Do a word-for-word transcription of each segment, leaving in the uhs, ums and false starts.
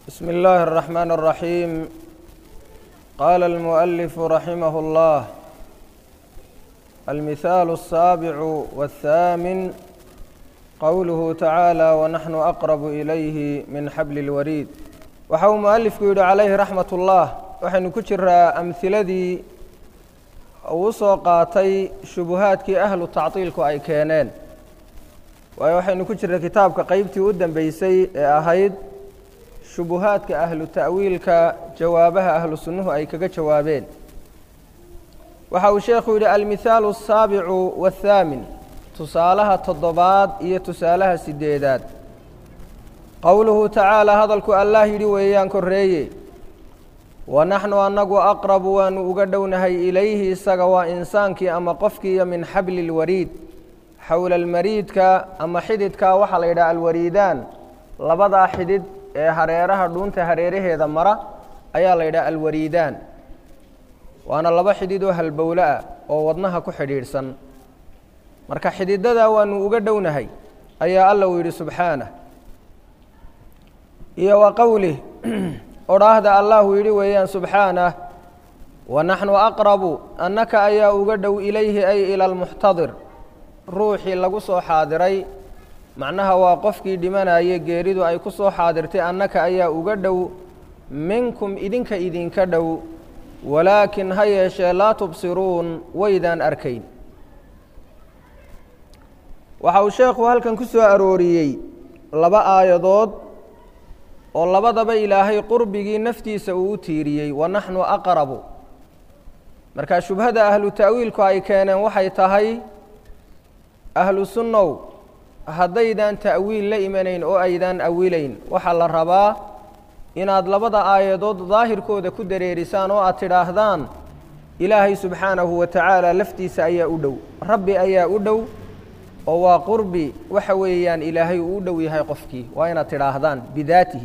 بسم الله الرحمن الرحيم. قال المؤلف رحمه الله: المثال السابع والثامن قوله تعالى: ونحن أقرب إليه من حبل الوريد. وحو مؤلف يقول عليه رحمة الله وحن كجر أمثلذي وسوقاتي شبهات أهل التعطيل أي كانان، وحن كجر كتابك قيبتي ودن بيسي أهيد شبهات أهل التأويل كجوابها أهل السنة أي كجوابين. وحو الشيخ يقول: المثال السابع والثامن تصالها التضباد إيه تصالها السديدات. قوله تعالى: هذا الكو الله يريويان كريه ونحن أنقو أقرب وأقدونهي إليه سقوى إنسانك أما قفك من حبل الوريد. حول المريد كا أما حدد كا وحل إلى الوريدان لبضع حدد هريرها دونت هريره هذا مرة أيا ليدا الوريدان، وأنا لبا حديدو هالبولاء ووضنها كحديرسن مركا حديددا وأن أقدونهي أيا الله ويري سبحانه. إيا وقوله أراد الله ويري ويان سبحانه: ونحن أقرب أنك أيا أقدو إليه أي إلى المحتضر روحي لقصو حاضري معناها وقفكي دمانا أي جيريدو أي كسو حاضرتي أنك أيا أقدو منكم إذنك إذنك دو ولكن هيش لا تبصرون ويدان أركين. وحاو شيخ وهل كان كسو أروريي لبا آيضود واللبا دبا إلهي قربي نفتي سأوتيريي ونحن أقرب. مركا شبهد أهل التأويل كأي كان وحي تهي أهل السنة هديدان تأويل لإيمانين أو أيدان أويلين وحل الربا إن أدلبض آيادود ظاهر كودة كدريرسان وأتراهدان إلهي سبحانه وتعالى لفتي سأيا أدو ربي أيا أدو ووا قربي وحويان إلهي أدو يهي قفكي وأين أتراهدان بذاته.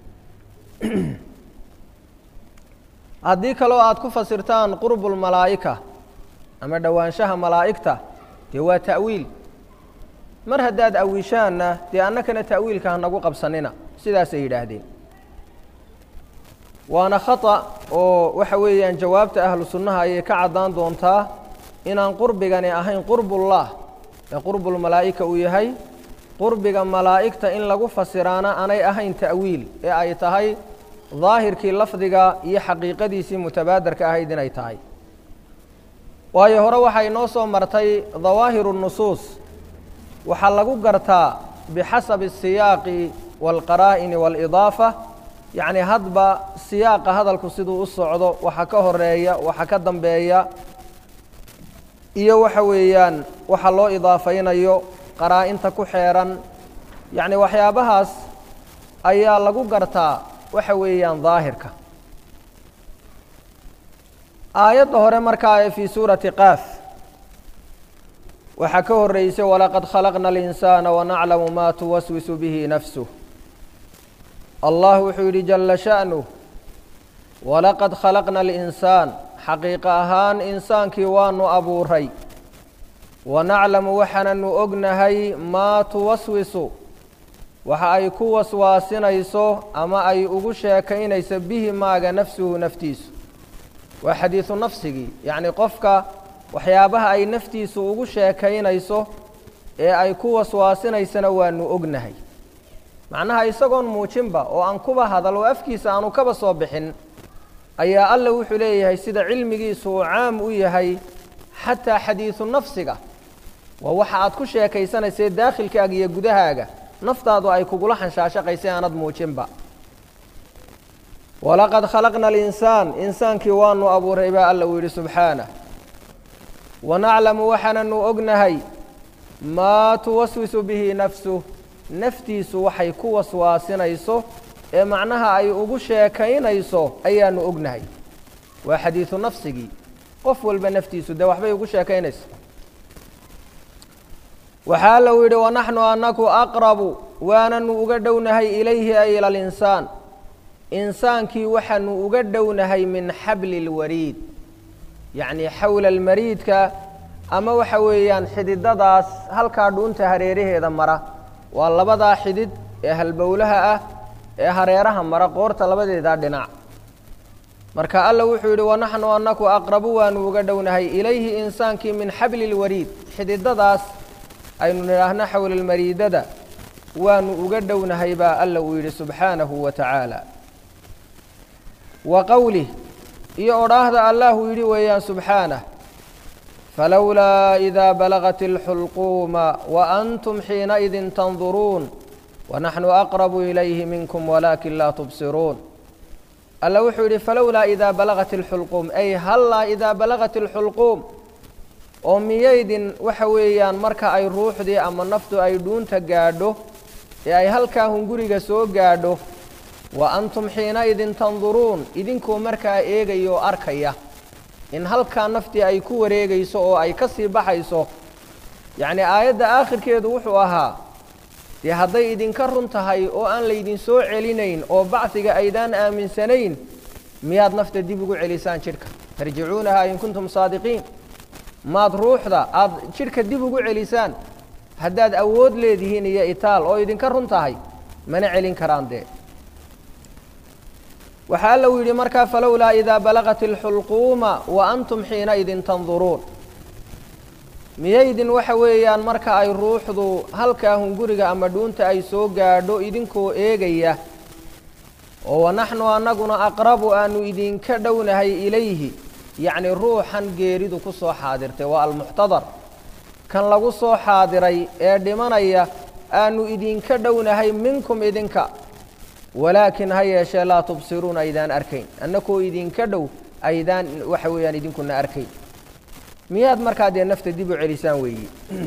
هديك لو أتكو فسرتان قرب الملائكة أما دوانشها ملائكته هو تأويل mar haddaad awiishaanna dee annakana ta'wiilka hanagu qabsanina sidaasay yidhaahdeen. waana khata oo waxa weeyaan jawaabta ahlu sunnaha ayay ka caddaan doontaa inaan qurbigani ahayn qurbullah ee qurbul malaa'ika uu yahay. qurbiga malaa'igta in lagu fasiraana aanay ahayn ta'wiil ee ay tahay daahirkii lafdiga iyo xaqiiqadiisii mutabaadarka ahayd inay tahay. waayo hore waxay noo soo martay dawaahiru nusuus waxaa lagu gartaa bixasabi الsiyaaqi wاlqaraa'ini wاlidaafa, yacni hadba siyaaqa hadalku siduu u socdo waxa ka horeeya waxa ka dambeeya iyo waxa weeyaan waxa loo idaafaynayo qaraa'inta ku xeeran, yacni waxyaabahaas ayaa lagu gartaa waxa weeyaan daahirka. aayadda hore markaa ee fii suurati qaaf waxaa ka horreysay: walaqad khalaqna alinsaana wanaclamu maa tuwaswisu bihi nafsuh. allah wuxuu yidhi jalla sha'nuh: walaqad khalaqna alinsaan, xaqiiqa ahaan insaankii waanu abuuray, wanaclamu waxaananu ognahay maa tuwaswisu waxa ay ku waswaasinayso ama ay ugu sheekaynayso bihi maaga nafsuhu naftiisu. waa xadiisu nafsigii, yacni qofka waxyaabaha ay naftiisu ugu sheekaynayso ee ay ku waswaasinaysana waanu ognahay. macnaha isagoon muujinba oo aan kuba hadal oo afkiisa aanu kaba soo bixin ayaa alla wuxuu leeyahay sida cilmigiisu uu caam u yahay xataa xadiisu nafsiga waa waxa aad ku sheekaysanaysay daakhilkaaga iyo gudahaaga naftaadu ay kugula xanshaashaqaysay aanad muujinba. walaqad khalaqna alinsaan, insaankii waanu abuuray baa alla uu yidhi subxaanah. wanaclamu waxaananu ognahay maa tuwaswisu bihi nafsuh, naftiisu waxay ku waswaasinayso ee macnaha ay ugu sheekaynayso ayaanu ognahay. waa xadiisu nafsigii, qof walba naftiisu dee waxbay ugu sheekaynayso. waxaa alla uu yidhi: wanaxnu anaku aqrabu waananu uga dhownahay ilayhi ay ila alinsaan, insaankii waxaanu uga dhownahay min xabli اlwariid, yacni xawla almariidka ama waxa weeyaan xididadaas halkaa dhuunta hareeraheeda mara waa labadaa xidid ee halbowlaha ah ee hareeraha mara qoorta labadeeda dhinac marka alla wuxuu yidhi wanaxnu annaku aqrabu waanu uga dhownahay ilayhi insaankii min xabli lwariid xididadaas aynu nidhaahna xawlalmariidada waanu uga dhownahay baa alla uu yidhi subxaanahu wa tacaala wa qowlih iyo odhaahda allahu yidhi weeyaan subxaanah falowlaa idaa balagat alxulquuma waantum xiinaidin tanduruun wanaxnu aqrabu ilayhi minkum walaakin laa tubsiruun alla wuxuu yidhi falowlaa idaa balagat alxulquum ay hallaa idaa balagat alxulquum oo miyaydin waxa weeyaan marka ay ruuxdii ama naftu ay dhuunta gaadho ee ay halkaa hunguriga soo gaadho wa antum xiinaidin tanduruun idinkoo markaa eegaya oo arkaya in halkaa naftii ay ku wareegayso oo ay ka sii baxayso yacnii aayadda aakhirkeedu wuxuu ahaa dee hadday idinka run tahay oo aan laydin soo celinayn oo bacsiga aydaan aaminsanayn miyaad nafta dib ugu celisaan jidhka tarjicuunahaa in kuntum saadiqiin maad ruuxda aada jidhka dib ugu celisaan haddaad awood leedihiin iyo itaal oo idinka run tahay mana celin karaan dee waxaa alla uu yidhi markaa falowlaa idaa balagat alxulquuma wa antum xiinaidin tanduruun miyaydin waxa weeyaan marka ay ruuxdu halkaa hunguriga ama dhuunta ay soo gaadho idinkoo eegaya oo wanaxnu annaguna aqrabu aanu idinka dhownahay ilayhi yacni ruuxan geeridu ku soo xaadirtay waa almuxtadar kan lagu soo xaadiray ee dhimanaya aanu idinka dhownahay minkum idinka walaakin ha yeeshee laa tubsiruun aydaan arkayn annakoo idinka dhow aydaan waxa weeyaan idinkuna arkayn miyaad markaa dee nafta dib u celisaan weeyi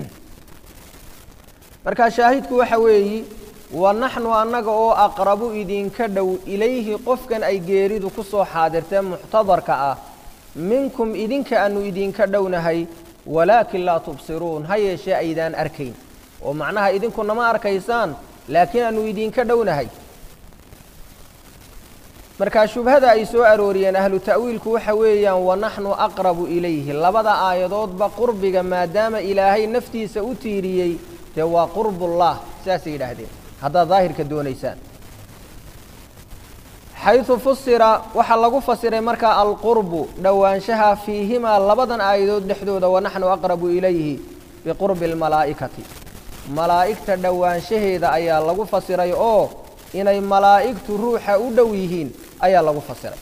markaa shaahidku waxa weeyi wanaxnu annaga oo aqrabu idinka dhow ilayhi qofkan ay geeridu ku soo xaadirtee muxtadarka ah minkum idinka aanu idinka dhownahay walaakin laa tubsiruun ha yeeshee aydaan arkayn oo macnaha idinkuna ma arkaysaan laakiin aanu idinka dhownahay markaa shubhada ay soo arooriyeen ahlu ta'wiilku waxa weeyaan wanaxnu aqrabu ilayhi labada aayadoodba qurbiga maadaama ilaahay naftiisa u tiiriyey dee waa qurbullah saasay yidhaahdeen haddaad daahirka doonaysaan xayثu fusira waxaa lagu fasiray markaa alqurbu dhowaanshaha fiihimaa labadan aayadood dhexdooda wanaxnu aqrabu ilayhi biqurbi اlmalaa'ikati malaa'igta dhowaanshaheeda ayaa lagu fasiray oo inay malaa'igtu ruuxa u dhow yihiin ayaa lagu fasiray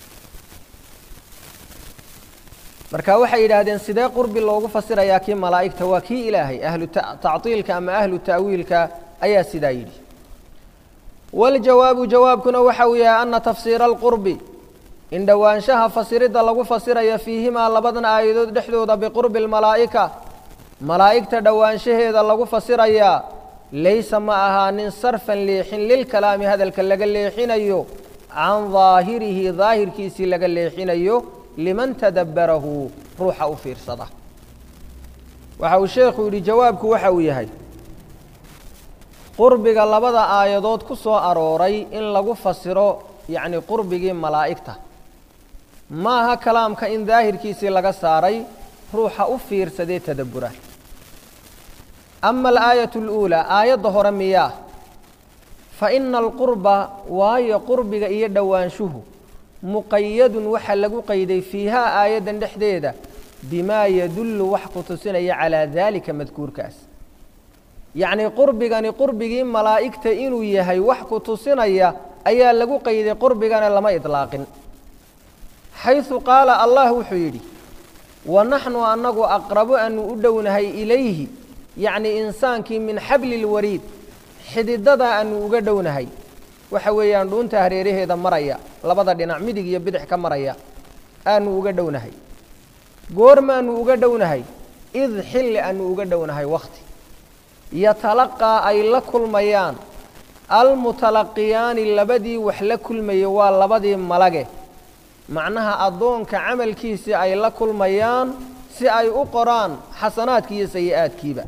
marka waxay yidhaahdeen sidee qurbi loogu fasirayaa kii malaa'igta waa kii ilaahay ahlu tactiilka ama ahlu ta'wiilka ayaa sidaa yidhi waljawaabu jawaabkuna waxa uu yahay ana tafsiira alqurbi in dhowaanshaha fasiridda lagu fasiraya fiihimaa labadan aayadood dhexdooda biqurbi almalaa'ika malaa'igta dhowaanshaheeda lagu fasirayaa laysa ma ahaanin sarfan leexin lilkalaami hadalka laga leexinayo can daahirihi daahirkiisii laga leexinayo liman tadabbarahu ruuxa u fiirsada waxa uu sheekhu yidhi jawaabku waxa uu yahay qurbiga labada aayadood ku soo arooray in lagu fasiro yacni qurbigii malaa'igta ma aha kalaamka in daahirkiisii laga saaray ruuxa u fiirsadee tadabbura ama alaayatu aluulaa aayadda hore miyaa fa ina alqurba waayo qurbiga iyo dhowaanshuhu muqayadun waxa lagu qayday fiihaa aayaddan dhexdeeda bimaa yadullu wax ku tusinaya calaa daalika madkuurkaas yacnii qurbigani qurbigii malaa'igta inuu yahay wax ku tusinaya ayaa lagu qayday qurbigana lama idlaaqin xayثu qaala allah wuxuu yidhi wanaxnu annagu aqrabu aanu u dhownahay ilayhi yacnii insaankii min xabli اlwariid xididada aanu uga dhownahay waxa weeyaan dhuunta hareeraheeda maraya labada dhinac midig iyo bidix ka maraya aanu uga dhownahay goormaanu uga dhownahay id xilli aanu uga dhownahay wakhti yatalaqaa ay la kulmayaan almutalaqiyaani labadii wax la kulmaya waa labadii malage macnaha addoonka camalkiisii ay la kulmayaan si ay u qoraan xasanaadkii iyo sayi-aadkiiba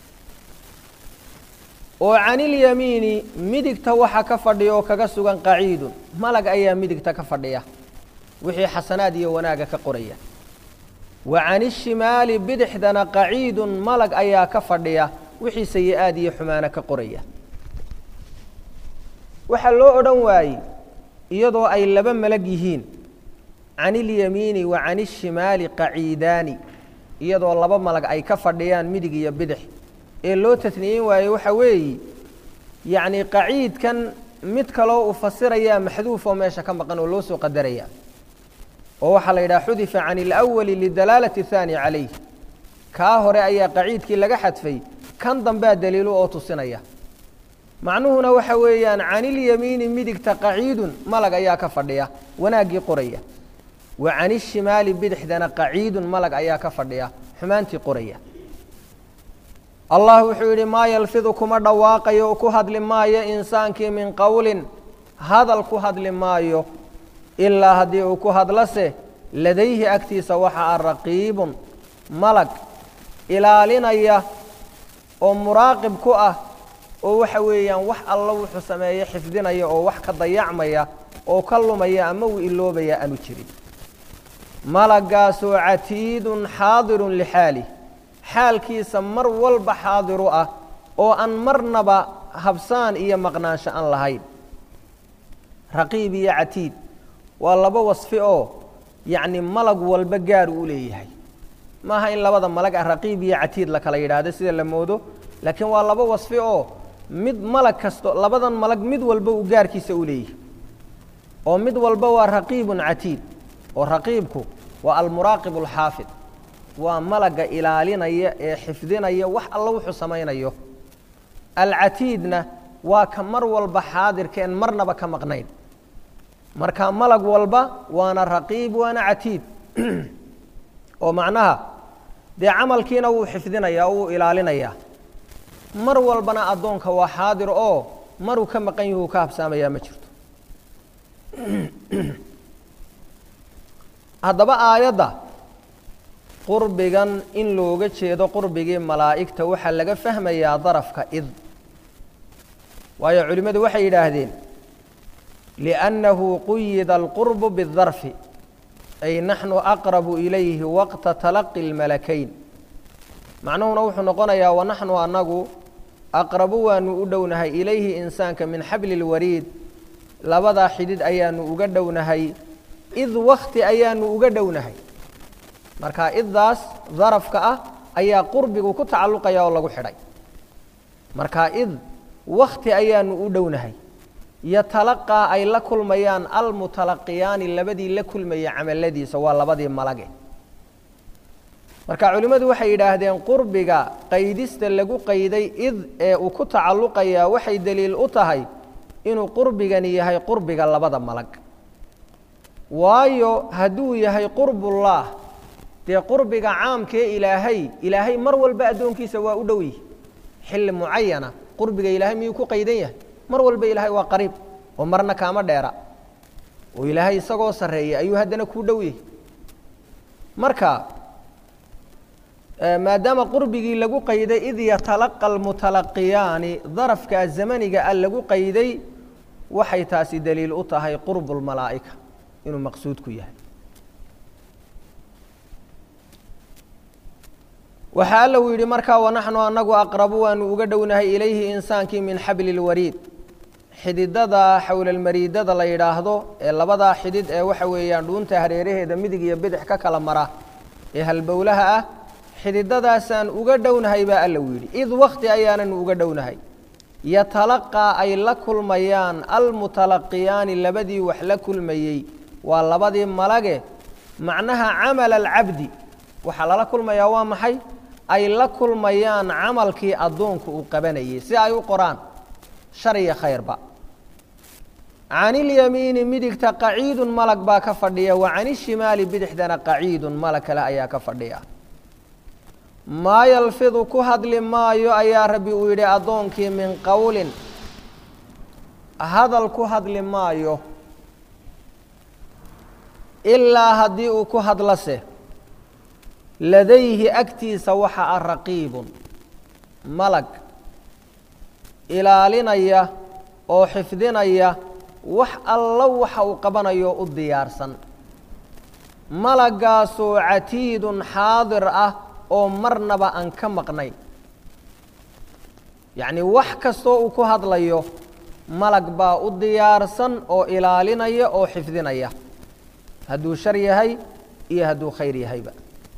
oo canilyamiini midigta waxa ka fadhiya oo kaga sugan qaciidun malag ayaa midigta ka fadhiya wixii xasanaad iyo wanaaga ka qoraya wa canishimaali bidixdana qaciidun malag ayaa ka fadhiya wixii sayi-aad iyo xumaana ka qoraya waxa loo odhan waayey iyadoo ay laba malag yihiin can ilyamiini wa can ishimaali qaciidaani iyadoo laba malag ay ka fadhiyaan midig iyo bidix ee loo tasniyin waayey waxa weeye yacni qaciidkan mid kaloo uu fasirayaa maxduuf oo meesha ka maqan oo loo soo qadaraya oo waxaa la yidhaha xudifa can ilawali lidalaalati ahaani calayh kaa hore ayaa qaciidkii laga xadfay kan dambea daliilu oo tusinaya macnuhuna waxa weeyaan can ilyamiini midigta qaciidun malag ayaa ka fadhiya wanaaggii qoraya wa can ishimaali bidixdana qaciidun malag ayaa ka fadhiya xumaantii qoraya allah wuxuu yidhi maa yalfidu kuma dhawaaqayo ku hadli maayo insaankii min qowlin hadal ku hadli maayo ilaa haddii uu ku hadlase ladayhi agtiisa waxa a raqiibun malag ilaalinaya oo muraaqib ku ah oo waxa weeyaan wax alla wuxuu sameeye xifdinaya oo wax ka dayacmaya oo ka lumaya ama uu iloobaya aanu jirin malagaasoo catiidun xaadirun lixaalih xaalkiisa mar walba xaadiru ah oo aan marnaba habsaan iyo maqnaansho aan lahayn raqiib iyo catiid waa laba wasfi oo yacni malag walba gaar uu leeyahay maaha in labada malag ah raqiib iyo catiid la kala yidhaahdo sida la moodo laakiin waa laba wasfi oo mid malag kasto labadan malag mid walba uu gaarkiisa u leeyahay oo mid walba waa raqiibun catiid oo raqiibku waa almuraaqib alxaafid waa malaga ilaalinaya ee xifdinaya wax alla wuxuu samaynayo alcatiidna waa ka mar walba xaadirkeen marnaba ka maqnayn marka malag walba waana raqiib waana catiid oo macnaha dee camalkiina wuu xifdinayaa o wuu ilaalinayaa mar walbana addoonka waa xaadir oo maruu ka maqan yahu ka habsaamayaa ma jirto haddaba aayadda qurbigan in looga jeedo qurbigii malaa'igta waxaa laga fahmayaa darafka id waayo culimmadu waxay yidhaahdeen liأnnahu quyida alqurbu biالdarfi ay naxnu aqrabu ilayhi waqta talaqi اlmalakayn macnuhuna wuxuu noqonayaa wanaxnu anagu aqrabu waanu u dhownahay ilayhi insaanka min xabli اlwariid labadaa xidid ayaanu uga dhownahay id wakti ayaanu uga dhownahay marka iddaas darafka ah ayaa qurbigu ku tacalluqaya oo lagu xidhay marka id wakti ayaanu u dhownahay yatalaqaa ay la kulmayaan almutalaqiyaani labadii la kulmaya camaladiisa waa labadii malage marka culimmadu waxay yidhaahdeen qurbiga qaydista lagu qayday id ee uu ku tacalluqayaa waxay daliil u tahay inuu qurbigani yahay qurbiga labada malag waayo hadduu yahay qurbullah dee qurbiga caamkee ilaahay ilaahay mar walba addoonkiisa waa u dhow yihi xilli mucayana qurbiga ilaahay miyuu ku qaydan yahay mar walba ilaahay waa qariib oo marna kaama dheera oo ilaahay isagoo sarreeya ayuu haddana kuu dhow yahay marka maadaama qurbigii lagu qayday id yatalaqa almutalaqiyaani darafka zamaniga a lagu qayday waxay taasi daliil u tahay qurbu lmalaa'ika inuu maqsuudku yahay waxaa alla uu yidhi markaa wanaxnu anagu aqrabu waanu uga dhownahay ilayhi insaankii min xabli اlwariid xididada xowlalmariidada la yidhaahdo ee labadaa xidid ee waxa weeyaan dhuunta hareeraheeda midig iyo bidix ka kala mara ee halbowlaha ah xididadaasaan uga dhownahay baa alla uu yidhi id wakti ayaananu uga dhownahay yatalaqaa ay la kulmayaan almutalaqiyaani labadii wax la kulmayey waa labadii malage macnaha camala alcabdi waxaa lala kulmayaa waa maxay ay la kulmayaan camalkii addoonku uu qabanayay si ay u qoraan shar iyo khayrba can ilyamiini midigta qaciidun malag baa ka fadhiya wa can ishimaali bidixdana qaciidun malag kale ayaa ka fadhiya maa yalfidu ku hadli maayo ayaa rabbi uu yidhi addoonkii min qowlin hadal ku hadli maayo ilaa haddii uu ku hadlase ladayhi agtiisa waxa a raqiibun malag ilaalinaya oo xifdinaya wax alla waxa uu qabanayo u diyaarsan malagaasoo catiidun xaadir ah oo marnaba aan ka maqnayn yacni wax kastoo uu ku hadlayo malag baa u diyaarsan oo ilaalinaya oo xifdinaya hadduu shar yahay iyo hadduu khayr yahayba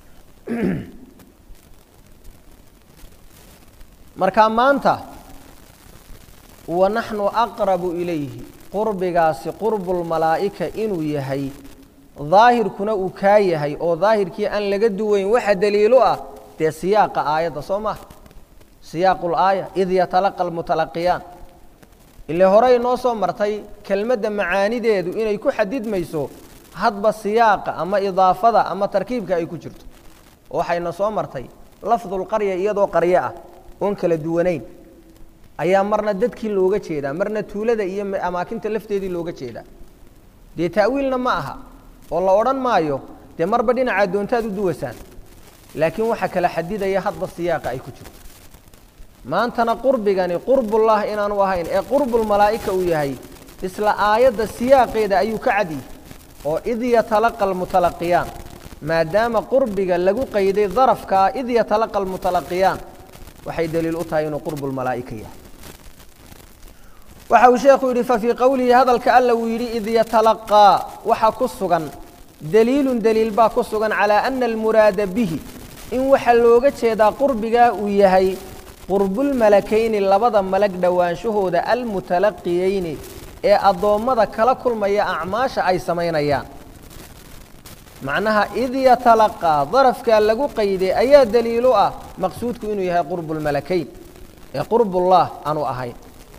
marka maanta wanaxnu aqrabu ilayhi qurbigaasi qurbulmalaa'ika inuu yahay daahirkuna uu kaa yahay oo daahirkii aan laga duwayn waxa daliilo ah dee siyaaqa aayadda soo maaha siyaaqu laaya id yatalaqa almutalaqiyaan ile horey noo soo martay kelmadda macaanideedu inay ku xadidmayso hadba siyaaqa ama idaafada ama tarkiibka ay ku jirto waxayna soo martay lafdulqarya iyadoo qaryo ah oon kala duwanayn ayaa marna dadkii looga jeedaa marna tuulada iyo amaakinta lafteedii looga jeedaa dee ta'wiilna ma aha oo la odhan maayo dee marba dhinaca doontaad u duwasaan laakiin waxa kala xadidaya hadba siyaaqa ay ku jirto maantana qurbigani qurbullah inaanu ahayn ee qurbulmalaa'ika uu yahay isla aayadda siyaaqeeda ayuu ka cadiyey oo id yatalaqa almutalaqiyaan maadaama qurbiga lagu qayday darafkaa id yatalaqa almutalaqiyaan waxay daliil u tahay inuu qurbulmalaa'ika yahay waxa uu sheekhu yidhi fafii qowlihi hadalka alla uu yidhi id yatalaqaa waxa ku sugan daliilun daliil baa ku sugan calaa ana almuraada bihi in waxa looga jeedaa qurbigaa uu yahay qurbulmalakayni labada malag dhowaanshahooda almutalaqiyeyni ee addoommada kala kulmaya acmaasha ay samaynayaan macnaha id yatalaqaa darafkaa lagu qayday ayaa daliilu ah maqsuudku inuu yahay qurbulmalakayn ee qurbullah aanu ahayn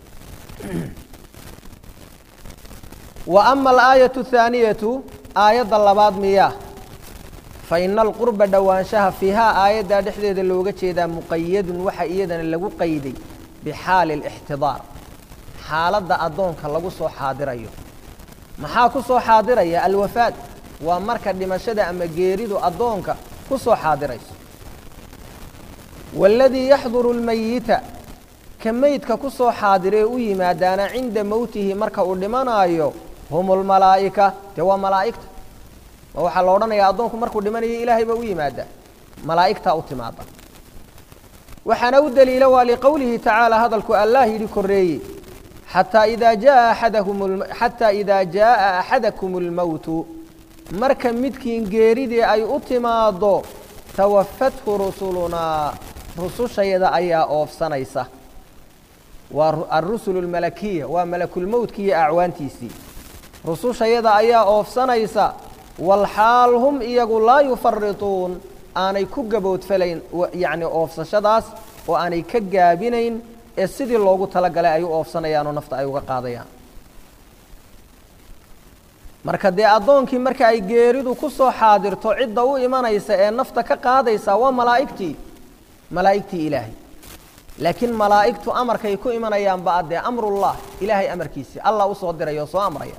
wa ama alaayatu athaaniyatu aayadda labaad miyaa fa ina alqurba dhowaanshaha fiihaa aayaddaa dhexdeeda looga jeedaa muqayadun waxa iyadana lagu qayday bixaali alixtidaar xaaladda addoonka lagu soo xaadirayo maxaa ku soo xaadiraya alwafaad waa marka dhimashada ama geeridu addoonka ku soo xaadirayso waaladii yaxduru almayita ka meydka ku soo xaadiree u yimaadaana cinda mowtihi marka uu dhimanaayo hum lmalaa'ika dee waa malaa'igta ma waxaa la odhanayaa addoonku markuu dhimanayo ilaahay baa u yimaadaa malaa'igtaa u timaada waxaana u daliila waa liqowlihi tacaala hadalku allah yidhi korreeye xataa idaa jaa axadakum xataa idaa jaa'a axadakum almowtu marka midkiin geeridii ay u timaaddo tawafathu rusulunaa rusushayada ayaa oofsanaysa waa alrusulu almalakiya waa malakulmowdki iyo acwaantiisii rusushayada ayaa oofsanaysa walxaal hum iyagu laa yufarituun aanay ku gaboodfalayn yacni oofsashadaas oo aanay ka gaabinayn ee sidii loogu talagalay ay u oofsanayaan oo nafta ay uga qaadayaan marka dee addoonkii marka ay geeridu ku soo xaadirto cidda u imanaysa ee nafta ka qaadaysa waa malaa'igtii malaa'igtii ilaahay laakiin malaa'igtu amarkay ku imanayaan ba dee amrullah ilaahay amarkiisii allah u soo diray oo soo amraya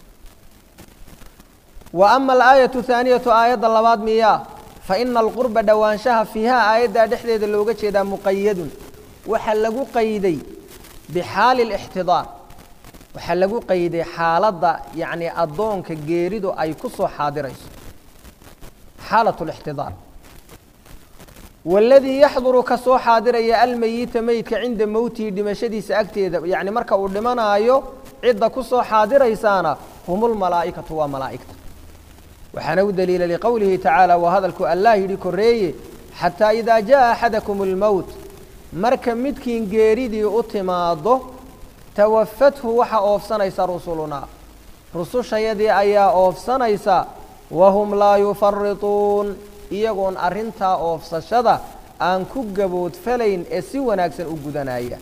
wa ama alaayatu thaaniyatu aayadda labaad miyaa fa ina alqurba dhowaanshaha fiihaa aayaddaa dhexdeeda looga jeedaa muqayadun waxa lagu qayday bixaali alixtidaar waxaa lagu qayday xaaladda yacni addoonka geeridu ay ku soo xaadirayso xaalat lixtidaar waaladii yaxduru ka soo xaadiraya almeyita meydka cinda mowtihi dhimashadiisa agteeda yacni marka uu dhimanaayo cidda ku soo xaadiraysaana humulmalaa'ikatu waa malaa'igta waxaana u daliila liqowlihi tacaala waa hadalku allah yidhi korreeye xataa idaa jaa'a axadakum almowt marka midkiin geeridii u timaaddo tawafathu waxa oofsanaysa rusulunaa rusushayadii ayaa oofsanaysa wahum laa yufarituun iyagoon arrintaa oofsashada aan ku gaboodfalayn ee si wanaagsan u gudanaya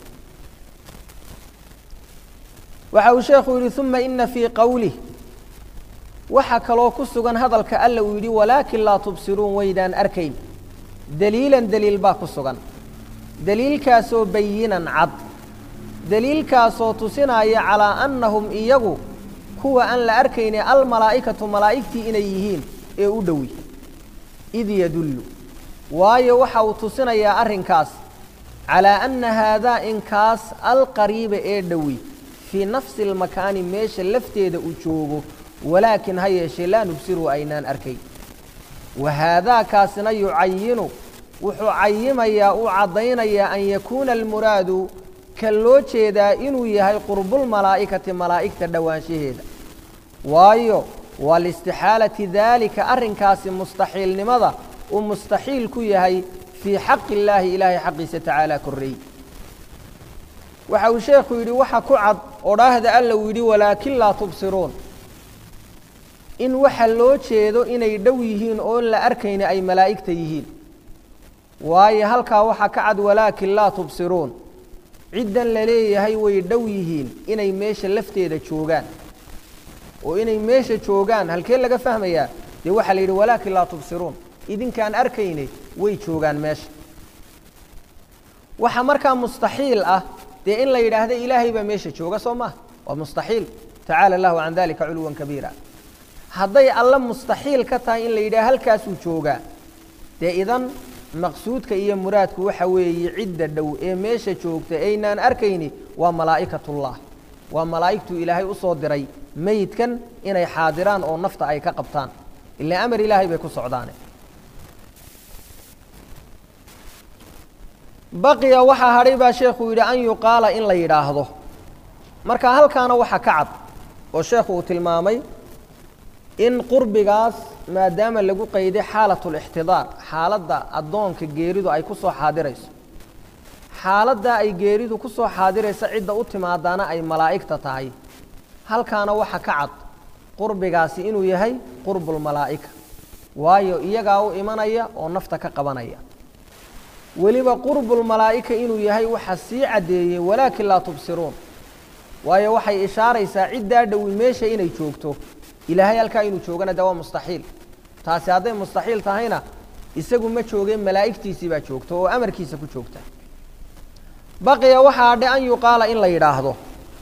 waxa uu sheekhu yidhi uma ina fii qowlih waxa kaloo ku sugan hadalka alla uu yidhi walaakin laa tubsiruun waydaan arkayn daliilan daliil baa ku sugan daliilkaasoo bayinan cad daliilkaasoo tusinaya calaa annahum iyagu kuwa aan la arkayne almalaa'ikatu malaa'igtii inay yihiin ee u dhowi id yadullu waayo waxa uu tusinayaa arrinkaas calaa anna haadaa inkaas alqariiba ee dhowi fii nafsi almakaani meesha lafteeda uu joogo walaakin ha yeeshee laa nubsiru aynaan arkay wa haadaa kaasina yucayinu wuxuu cayimayaa uu caddaynayaa an yakuuna almuraadu كاللو جيدا إنو يهي قرب الملائكة ملائكة دوان شهيدا وايو والاستحالة ذلك أرنكاس مستحيل لماذا ومستحيل كيهي في حق الله إلهي حقه تعالى كري وحاو الشيخ يري وحا كعد وراهد ألا ويري ولكن لا تبصرون إن وحا اللو جيدو إني دويهين أون لا أركين أي ملائكة يهين واي هلكا وحا كعد ولكن لا تبصرون عدا لليه هاي ويدويهين إني ميش اللفتي دا جوغان وإني ميش جوغان هل كين لغا فهم يا دي وحا ليري ولكن لا تبصرون إذن كان أركيني وي جوغان ميش وحا مركا مستحيل أه دي إن لا يراه دي إلهي بميش جوغا صومه ومستحيل تعالى الله عن ذلك علوا كبيرا هذا الله مستحيل كتا إن لا يراه هالكاسو جوغا دي إذن مقصودك إيا مرادك وحوي عدة دو إيه ميشة جوغتا إينان أركيني وملائكة الله وملائكة إلهي أصدري ميت كان إني حاضران أو نفط أي كقبطان اللي أمر إلهي بيكو صعداني بقي وحا هريبا شيخ يرى أن يقال إن لا يراهضه مركا هل كان وحا كعب وشيخه تلمامي إن قربغاس ما دام لغو قيدي حالة الاحتضار حالة الدونك جيريدو أي كسو حاضريس حالة أي جيريدو كسو حاضريس عدة أتمادانا أي ملائكة تاهي هل كان وحا كعب قربغاس إنو يهي قرب الملائكة وايو إيقاو إيمانيا ونفتك قبانيا ولما قرب الملائكة إنو يهي وحسي عدي ولكن لا تبصرون وايو وحي إشارة يساعد داوي ميشا إني جوغتو إلهي هلكا إنو جوغانا دوا مستحيل تاسي هذا مستحيل تهينا إساقو ما جوغين ملائكتي سيبا جوغتو وأمر كيسا كو جوغتا بقي وحا أن يقال إن لا يراهدو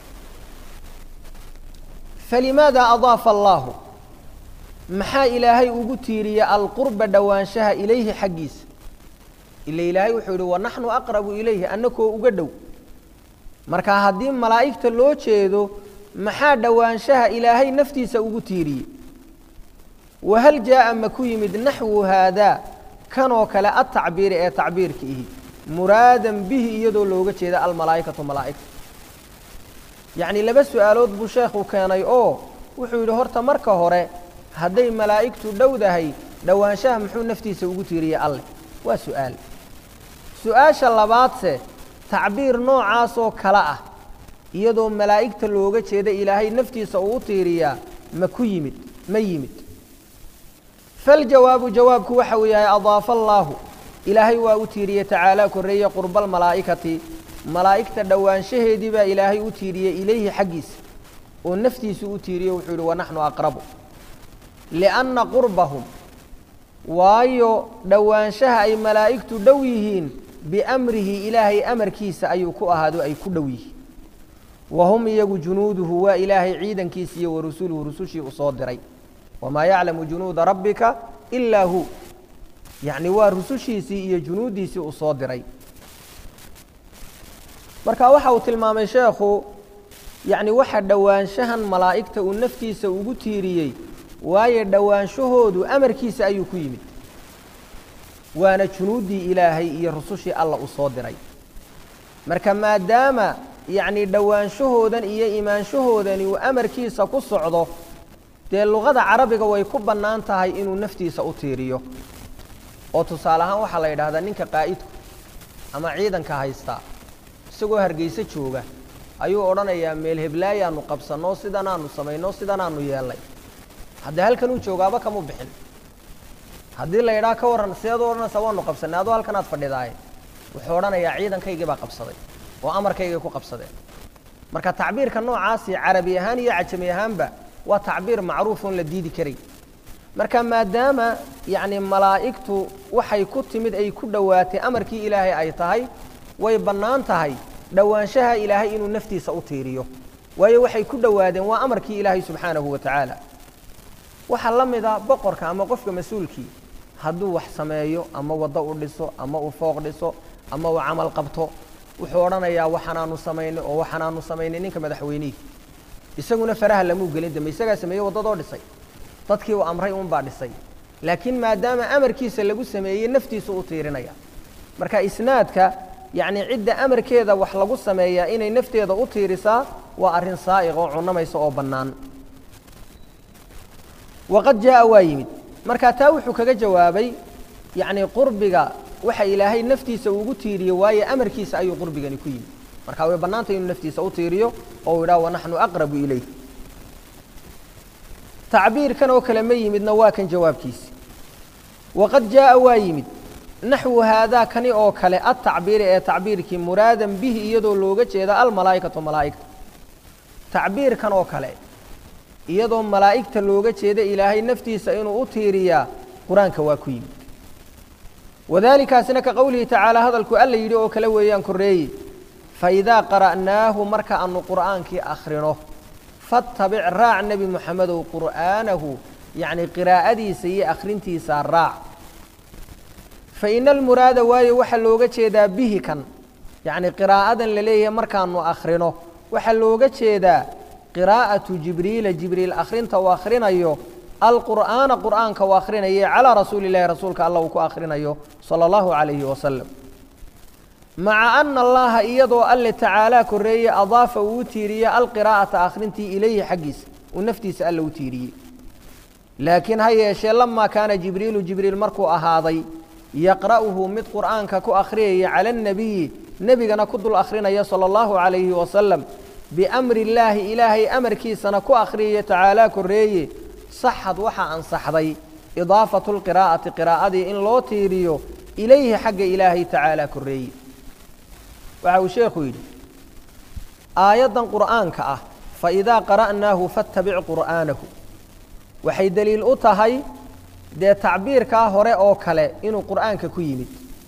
فلماذا أضاف الله محا إلهي أغتيري القرب دوانشها إليه حقيس إلا إلهي وحوله ونحن أقرب إليه أنكو أغدو مركا هدين ملائكة اللو جيدو محا دوانشها إلهي نفتي سأغتيري وهل جاء مكويمد نحو هذا كانوا كلا التعبير اي تعبير كيه مرادا به يدو لوغا جيدا الملائكة ملائكة يعني لبس سؤالات بو شيخ وكاني او وحو يدو هورتا مركا هوري هدي ملائكة دودهي دوانشها محو نفتي سأغتيري الله وسؤال سؤال شلباتسه تعبير نوعاسو كلا يدو ملائكة لوغا جيدا إلهي نفتي سأغتيري مكويمد ميمد فالجواب جوابك وحويا أضاف الله إلهي وأتيري تعالى كرية قرب الملائكة ملائكة دوان شهدي با إلهي أتيري إليه حقيس ونفتي سأتيري وحول ونحن أقرب لأن قربهم وايو دوان شه أي ملائكة دويهين بأمره إلهي أمر كيس أيكو أهدو أي كدويه وهم يجو جنوده وإلهي عيدا كيسي ورسوله رسوشي أصادري وما يعلم جنود ربك إلا هو يعني ورسوشي سي جنودي سي أصادري مركا وحاو تلمامي شيخو يعني واحد دوان شهن ملائكته ونفتي سوغو تيريي واي دوان شهود أمر كيس أيو كيمت وانا جنودي إلهي إيا رسوشي الله أصادري مركا ما دام يعني دوان شهودا إيا إيمان شهودا وأمر كيس كسعضو dee luqada carabiga way ku banaan tahay inuu naftiisa u tiiriyo oo tusaale ahaan waxa la yiraahdaa ninka qaa'idku ama ciidanka haysta isagoo hargeysa jooga ayuu oranayaa meel heblaayanu qabsano sidan aanu sameeyno sidan aanu yeelay hadda halkan uu joogaaba kama bixin hadii la yiraahdo ka waran sidoo orana sawaanu qabsanaado halkan aad fadhidaay wuxuu oranayaa ciidankayga baa qabsaday oo amarkayga ku qabsaday marka tacbiirka noocaasi carabi ahaan iyo ajami ahaanba وتعبير معروف لديدي كري مركا ما دام يعني ملائكته وحي كتمد أي كدواتي أمركي إلهي أي تهي ويبنان تهي دوانشها إلهي إنو نفتي سأطيريو وهي وحي كدواتي وأمركي إلهي سبحانه وتعالى وحلم إذا بقرك أما قفك مسؤولكي هدو وحسمايو أما وضعوا لسو أما وفوق لسو أما وعمل قبطو وحورنا يا وحنانو سمين ووحنانو سمين إنك مدحويني isaguna faraha lamu gelin damay isaga sameeyay wadadoo dhisay dadkii uu amray uun baa dhisay laakiin maadaama amarkiisa lagu sameeyay naftiisa uu tiirinaya marka isnaadka yacni cidda amarkeeda wax lagu sameeyaa inay nafteeda u tiirisaa waa arrin saa'iq oo cunamaysa oo bannaan waqad jaa'a waa yimid markaa taa wuxuu kaga jawaabay yacni qurbiga waxa ilaahay naftiisa ugu tiiriyo waayo amarkiisa ayuu qurbigani ku yimid marka way bannaantay inuu naftiisa u tiiriyo oo uu idhaha wanaxnu aqrabu ilayh tacbiirkan oo kale ma yimidna waa kan jawaabkiisi waqad jaa'a waa yimid naxwu haadaa kani oo kale atacbiiri ee tacbiirkii muraadan bihi iyadoo looga jeeda almalaa'ikatu malaa'igta tacbiirkan oo kale iyadoo malaa'igta looga jeeda ilaahay naftiisa inuu u tiiriyaa qur-aanka waa ku yimid wadaalikaasina ka qowlihi tacaala hadalku alla yidhi oo kale weeyaan korreeye faidaa qara'naahu marka aanu qur'aankii akhrino fattabic raac nebi moxamedow qur'aanahu yacni qiraa'adiisa iyo akhrintiisa raac fa ina almuraada waayo waxaa looga jeedaa bihi kan yacni qiraa'adan la leeyahay markaanu akhrino waxaa looga jeedaa qiraa'atu jibriila jibriil akhrinta uu akhrinayo alqur'aana qur'aanka uu akhrinaye calaa rasuuli illahi rasuulka allah uu ku akhrinayo sala allahu calayhi wasalam maca ana allaha iyadoo alle tacaalaa korreeye adaafa uu u tiiriye alqiraa'ata akhrintii ilayhi xaggiisa uu naftiisa alle u tiiriyey laakiin ha yeeshee lamaa kaana jibriilu jibriil markuu ahaaday yaqra'uhu mid qur'aanka ku akhriyaya cala annabiyi nebigana ku dul akhrinaya sala allahu calayhi wasalam biamri illaahi ilaahay amarkiisana ku akhriyaya tacaalaa korreeye saxad waxaa ansaxday idaafatu lqiraa'ati qiraa'adii in loo tiiriyo ilayhi xagga ilaahay tacaalaa korreeye waxa uu sheekhu yidhi aayaddan qur'aanka ah faidaa qara'naahu fattabic qur'aanahu waxay deliil u tahay dee tacbiirkaa hore oo kale inuu qur'aanka ku yimid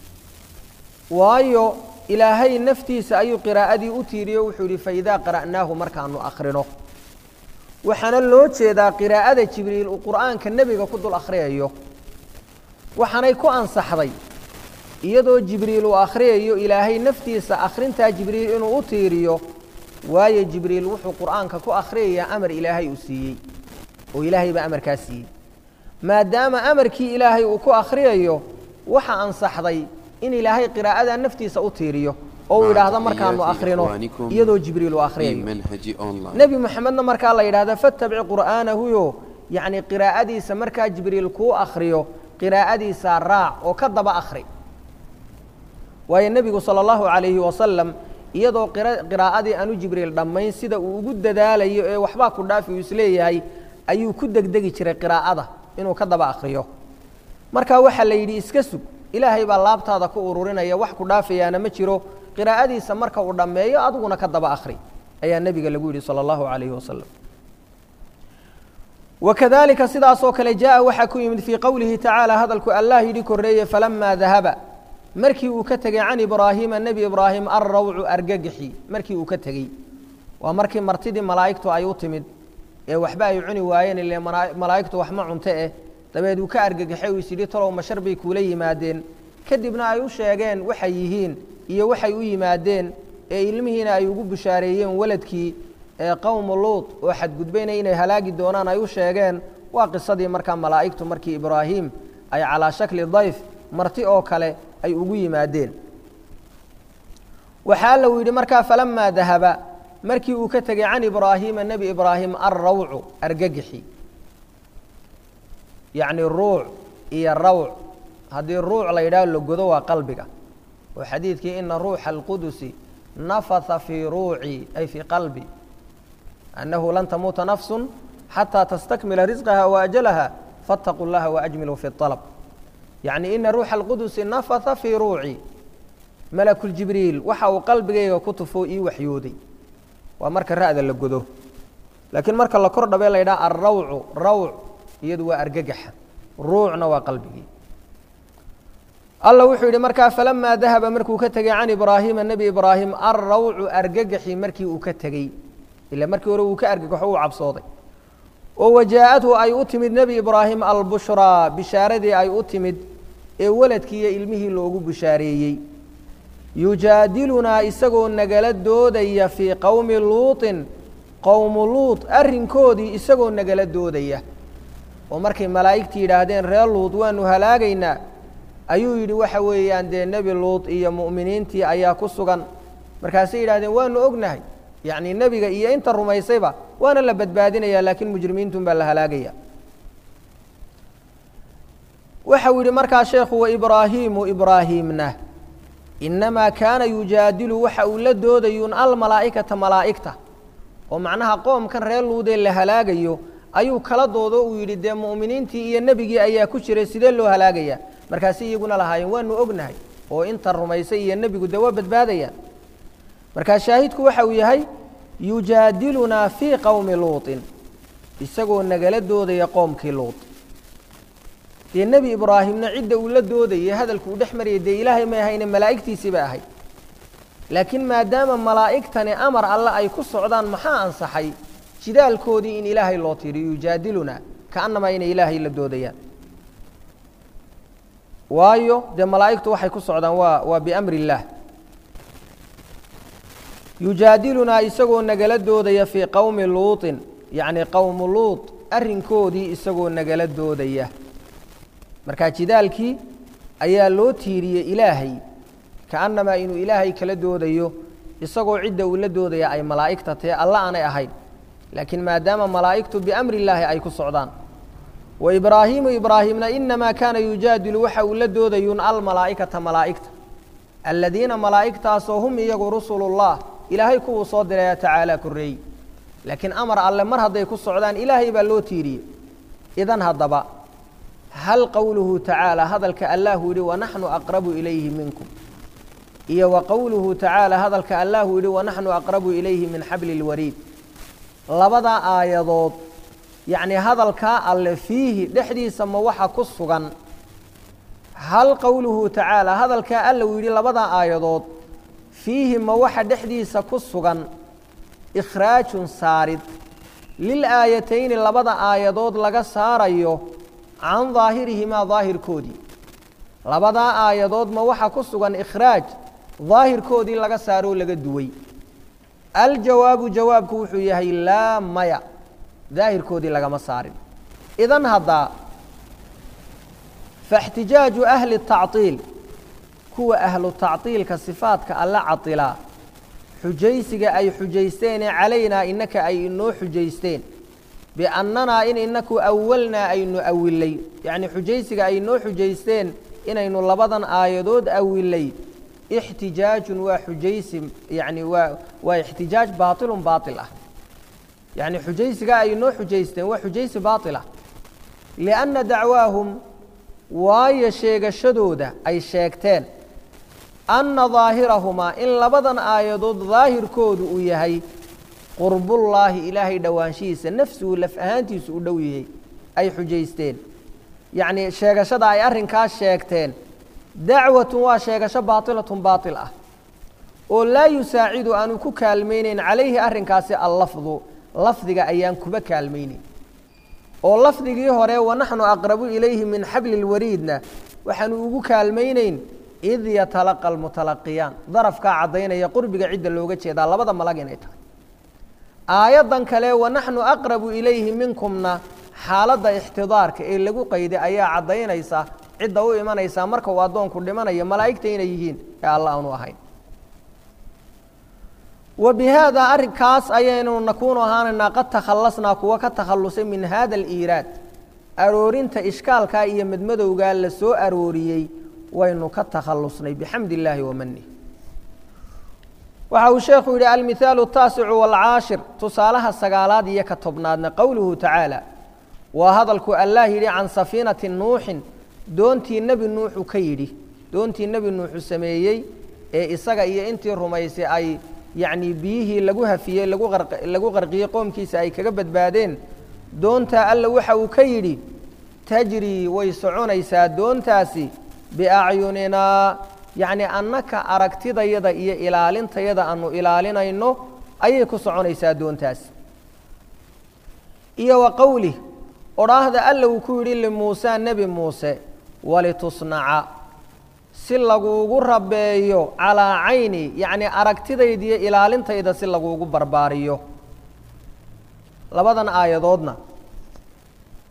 waayo ilaahay naftiisa ayuu qiraa'adii u tiiriyo wuxuu yidhi faidaa qara'naahu markaanu akhrino waxaana loo jeedaa qiraa'ada jibriil uu qur'aanka nebiga ku dul akhriyayo waxaanay ku ansaxday iyadoo jibriil uu akhriyayo ilaahay naftiisa akhrintaa jibriil inuu u tiiriyo waayo jibriil wuxuu qur'aanka ku akhriyayaa amar ilaahay uu siiyey oo ilaahay baa amarkaa siiyey maadaama amarkii ilaahay uu ku akhriyayo waxa ansaxday in ilaahay qiraa'adaa naftiisa u tiiriyo oo uu yidhaahdo markaanu akhrino iyadoo jibriil uu akhriyayo nebi moxamedna markaa la yidhahda fattabic qur'aanahuyo yacni qiraa'adiisa markaa jibriil kuu akhriyo qiraa'adiisa raac oo ka daba akhri waayo nebigu sala allahu calayhi wasalam iyadoo qiraa'adii aanu jibriil dhammayn sida uu ugu dadaalayo ee waxbaa ku dhaafi uu isleeyahay ayuu ku degdegi jiray qiraa'ada inuu ka daba akhriyo markaa waxaa la yidhi iska sug ilaahay baa laabtaada ku ururinaya wax ku dhaafayaana ma jiro qiraa'adiisa marka uu dhammeeyo adiguna ka daba akhri ayaa nebiga lagu yidhi sala allahu calayhi wasalam wakadalika sidaasoo kale jaa'a waxaa ku yimid fii qowlihi tacaala hadalku allah yidhi korreeye falamaa dahaba markii uu ka tegey can ibraahiima nebi ibraahim alrawcu argagixi markii uu ka tegey waa markii martidii malaa'igtu ay u timid ee waxba ay cuni waayeen ile malaa'igtu wax ma cunto eh dabeed uu ka argagaxay uu is yidhi talow mashar bay kuula yimaadeen kadibna ay u sheegeen waxay yihiin iyo waxay u yimaadeen ee ilmihiina ay ugu bushaareeyeen waladkii ee qowmu luut oo xadgudbayna inay halaagi doonaan ay u sheegeen waa qisadii markaa malaa'igtu markii ibraahim ay calaa shakli dayf marti oo kale ay ugu yimaadeen waxaa la yidhi markaa falamaa dahaba markii uu ka tegey can ibraahiima nebi ibraahim alrawcu argagixi yacni ruuc iyo rawc haddii ruuc la yidhaho la godo waa qalbiga oo xadiidkii ina ruuxa alqudusi nafatha fii ruuci ay fii qalbi annahu lan tamuuta nafsun xataa tastakmila risqaha waajalaha faاtaquu llaha waajmiluu fi اطalab yacni ina ruuxa alqudusi nafatha fii ruuci malakuljibriil waxa uu qalbigayga ku tufo ii waxyooday waa marka ra'da la godo laakiin marka la kor dhabee la yidhaha alrawcu rawc iyadu waa argagaxa ruucna waa qalbigii alla wuxuu yidhi markaa falamaa dahaba markuu ka tegey can ibraahiima nebi ibraahim alrawcu argagaxi markii uu ka tegey ila markii hore uu ka argagaxo uu cabsooday oo wajaa'athu ay u timid nebi ibraahim albushraa bishaaradii ay u timid ee waladkii iyo ilmihii loogu bushaareeyey yujaadilunaa isagoo nagala doodaya fii qowmi luuطin qowmu luut arrinkoodii isagoo nagala doodaya oo markay malaa'igtii yidhaahdeen reer luut waanu halaagaynaa ayuu yidhi waxa weeyaan dee nebi luut iyo mu'miniintii ayaa ku sugan markaasay yidhahdeen waanu ognahay yacni nebiga iyo inta rumaysayba waana la badbaadinayaa laakiin mujrimiintun baa la halaagaya waxa uu yidhi markaa sheekhu waibraahiimu ibraahiimna inamaa kaana yujaadilu waxa uu la doodayuun almalaa'ikata malaa'igta oo macnaha qoomkan reer luudee la halaagayo ayuu kala doodo uu yidhi dee mu'miniintii iyo nebigii ayaa ku jiray sidee loo halaagayaa markaasi iyaguna lahaayeen waanu ognahay oo inta rumaysay iyo nebigu dee waa badbaadayaan markaa shaahidku waxa uu yahay yujaadilunaa fii qowmi luuطin isagoo nagala doodaya qoomkii luut dee nebi ibraahimna cidda uu la doodayay hadalku uu dhex marayay dee ilaahay may ahayne malaa'igtiisii bay ahayd laakiin maadaama malaa'igtani amar alle ay ku socdaan maxaa ansaxay jidaalkoodii in ilaahay loo tiriyo yujaadilunaa kaannamaa inay ilaahay la doodayaan waayo dee malaa'igtu waxay ku socdaan waa waa biamri illaah yujaadilunaa isagoo nagala doodaya fii qowmi luuطin yacni qowmu luut arrinkoodii isagoo nagala doodaya markaa jidaalkii ayaa loo tiiriyey ilaahay kaannamaa inuu ilaahay kala doodayo isagoo cidda uu la doodaya ay malaa'igta tee alla aanay ahayn laakiin maadaama malaa'igtu biamri illaahi ay ku socdaan waibraahiimu ibraahimna inamaa kaana yujaadilu waxa uu la doodayuun almalaa'ikata malaa'igta aladiina malaa'igtaasoo hum iyagu rusulullah ilaahay kuwuu soo diraya tacaala korreeyey laakiin amar alle mar hadday ku socdaan ilaahay baa loo tiiriyey idan haddaba hal qowluhu tacaala hadalka allahu yidhi wanaxnu aqrabu ilayhi minkum iyo wa qowluhu tacaala hadalka allahu yidhi wanaxnu aqrabu ilayhi min xabli اlwariid labadaa aayadood yacni hadalkaa alle fiihi dhexdiisa ma waxa ku sugan hal qowluhu tacaala hadalkaa alla uu yidhi labadaa aayadood fiihi ma waxa dhexdiisa ku sugan ikhraajun saarid lilaayatayni labada aayadood laga saarayo can daahirihimaa daahirkoodii labadaa aayadood ma waxa ku sugan ikhraaj daahirkoodii laga saaroo laga duway aljawaabu jawaabku wuxuu yahay laa maya daahirkoodii lagama saarin idan haddaa faاxtijaaju ahli الtacطiil kuwa ahlu tacطiilka sifaadka alla caطilaa xujaysiga ay xujaysteenee calaynaa inaka ay inoo xujaysteen biannanaa in inaku awalnaa aynu awilay yacni xujaysiga ay inoo xujaysteen inaynu labadan aayadood awilay ixtijaajun waa xujaysi yani waa waa ixtijaaj baaطilun baaطil ah yacni xujaysiga ay inoo xujaysteen waa xujaysi baaطil ah lianna dacwaahum waayo sheegashadooda ay sheegteen anna daahirahumaa in labadan aayadood daahirkoodu uu yahay qurbullaahi ilaahay dhowaanshihiisa nafsuhu laf ahaantiisu u dhow yahay ay xujaysteen yacnii sheegashada ay arrinkaas sheegteen dacwatun waa sheegasho baatilatun baatil ah oo laa yusaacidu aanu ku kaalmaynayn calayhi arrinkaasi allafdu lafdiga ayaan kuba kaalmaynayn oo lafdigii hore wanaxnu aqrabu ilayhi min xabli اlwariidna waxaanu ugu kaalmaynayn id yatalaqa almutalaqiyaan darafkaa caddaynaya qurbiga cidda looga jeedaa labada malag inay tahay aayaddan kale wanaxnu aqrabu ilayhi minkumna xaaladda ixtidaarka ee lagu qayday ayaa caddaynaysa cidda u imanaysaa marka uu addoonku dhimanayo malaa'igta inay yihiin ee alla aanu ahayn wa bihaada arrinkaas ayaynu nakuunu ahaanaynaa qad takhallasnaa kuwa ka takhallusay min hada aliiraad aroorinta ishkaalkaa iyo madmadowgaa la soo arooriyey waynu ka takhallusnay bixamdi illaahi wamanih waxa uu sheekhu yidhi almihaalu ataasicu waalcaashir tusaalaha sagaalaad iyo ka tobnaadna qowluhu tacaala waa hadalku allah yidhi can safiinati nuuxin doontii nebi nuuxu ka yidhi doontii nebi nuuxu sameeyey ee isaga iyo intii rumaysay ay yacnii biyihii lagu hafiyey lagu qar lagu qarqiyey qoomkiisa ay kaga badbaadeen doontaa alla waxa uu ka yidhi tajrii way soconaysaa doontaasi biacyuninaa yacni annaka aragtidayada iyo ilaalintayada aanu ilaalinayno ayay ku soconaysaa doontaasi iyo wa qowlih odhaahda alla uu ku yidhi limuusaa nebi muuse walitusnaca si laguugu rabeeyo calaa cayni yacni aragtidayda iyo ilaalintayda si laguugu barbaariyo labadan aayadoodna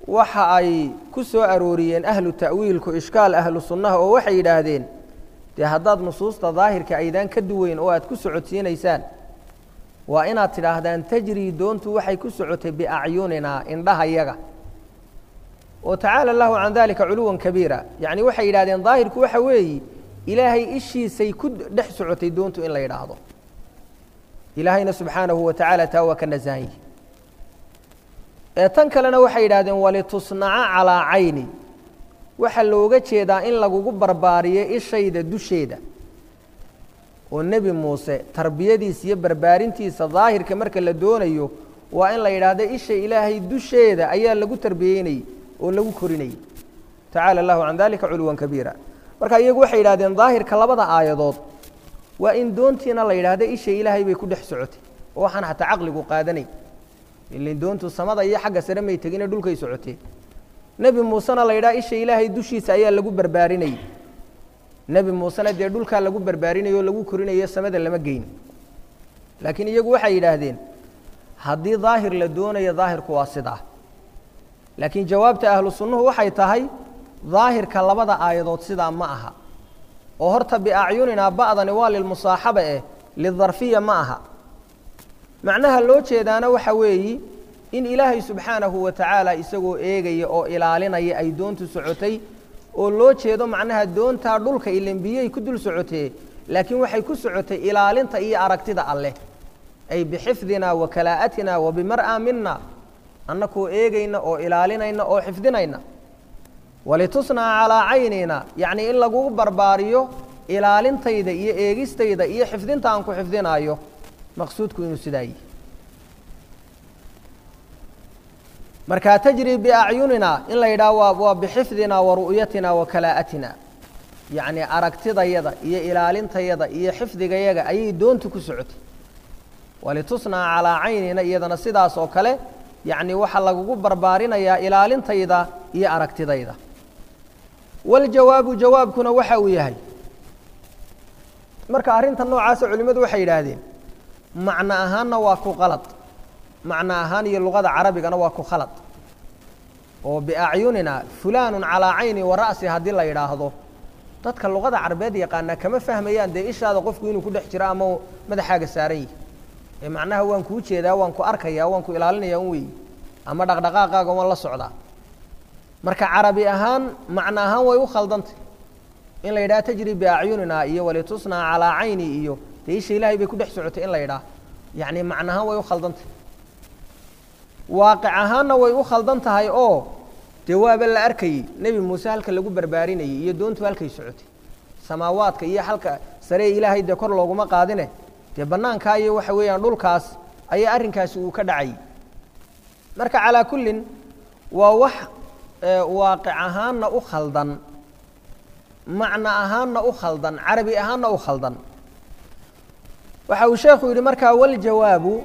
waxa ay ku soo arooriyeen ahlu ta'wiilku ishkaal ahlu sunnaha oo waxay yidhaahdeen dee haddaad nusuusta daahirka aydaan ka duweyn oo aad ku socodsiinaysaan waa inaad tidhaahdaan tajrii doontu waxay ku socotay biacyuninaa indhahayaga oo tacaala allahu can dalika culuwan kabiira yacni waxay yidhahdeen daahirku waxa weeyi ilaahay ishiisay ku dhex socotay doontu in la yidhaahdo ilaahayna subxaanahu wa tacaala taa waa ka nasahan yihi ee tan kalena waxay yidhahdeen walitusnaca calaa cayni waxaa looga jeedaa in lagugu barbaariyo ishayda dusheeda oo nebi muuse tarbiyadiisa iyo barbaarintiisa daahirka marka la doonayo waa in la yidhaahdo isha ilaahay dusheeda ayaa lagu tarbiyeynayey oo lagu korinayey tacaala allahu can dalika culuwan kabiira marka iyagu waxay yidhahdeen daahirka labada aayadood waa in doontiina la yidhaahdo isha ilaahay bay ku dhex socotay oo waxaan xataa caqligu qaadanay ilin doontu samada iyo xagga sare may tegine dhulkay socotee nebi muusena la yidhaha isha ilaahay dushiisa ayaa lagu barbaarinayey nebi muusena dee dhulkaa lagu barbaarinayo o lagu korinayo samada lama geyn laakiin iyagu waxay yidhaahdeen haddii daahir la doonayo daahirku waa sidaa laakiin jawaabta ahlu sunnuhu waxay tahay daahirka labada aayadood sidaa ma aha oo horta biacyuninaa ba'dani waa lilmusaaxaba eh lidarfiya ma aha macnaha loo jeedaana waxa weeyi in ilaahay subxaanahu wa tacaala isagoo eegaya oo ilaalinaya ay doontu socotay oo loo jeedo macnaha doontaa dhulka ilan biyey ku dul socotee laakiin waxay ku socotay ilaalinta iyo aragtida alleh ay bixifdinaa wa kalaa'atina wa bimar'a mina annakoo eegayna oo ilaalinayna oo xifdinayna walitusnaca calaa caynina yacnii in lagugu barbaariyo ilaalintayda iyo eegistayda iyo xifdinta aan ku xifdinaayo maqsuudku inuu sidaa yihi markaa tajri biacyunina in la yidhaha waa waa bixifdina wa ru'yatina wa kalaa'atina yacnii aragtidayada iyo ilaalintayada iyo xifdigayaga ayay doontu ku socotay walitusnaca calaa caynina iyadana sidaas oo kale yacnii waxaa lagugu barbaarinayaa ilaalintayda iyo aragtidayda waljawaabu jawaabkuna waxa uu yahay marka arrinta noocaasa culimmadu waxay yidhaahdeen macno ahaanna waa ku qalad macno ahaan iyo luqada carabigana waa ku khalad oo biacyunina fulaanun calaa cayni wa ra'si haddii la yidhaahdo dadka luqada carabeed yaqaanaa kama fahmayaan dee ishaada qofku inuu ku dhex jiro ama madaxaaga saaran yihi ee macnaha waan kuu jeedaa waan ku arkayaa waan ku ilaalinayaa un weyi ama dhaqdhaqaaqaaga waan la socdaa marka carabi ahaan macno ahaan way u khaldantay in la yidhaha tajri biacyunina iyo walitusnaca calaa cayni iyo dee isha ilaahay bay ku dhex socotay in la yidhaah yacni macno ahaan way u khaldantay waaqic ahaanna way u khaldan tahay oo dee waaba la arkayey nebi muuse halka lagu barbaarinayey iyo doontu halkay socotay samaawaadka iyo halka saree ilaahay dee kor looguma qaadine dee bannaankaa iyo waxa weeyaan dhulkaas ayaa arrinkaasi uu ka dhacayy marka calaa kullin waa wax waaqic ahaanna u khaldan macno ahaanna u khaldan carabi ahaanna u khaldan waxa uu sheekhu yidhi markaa waljawaabu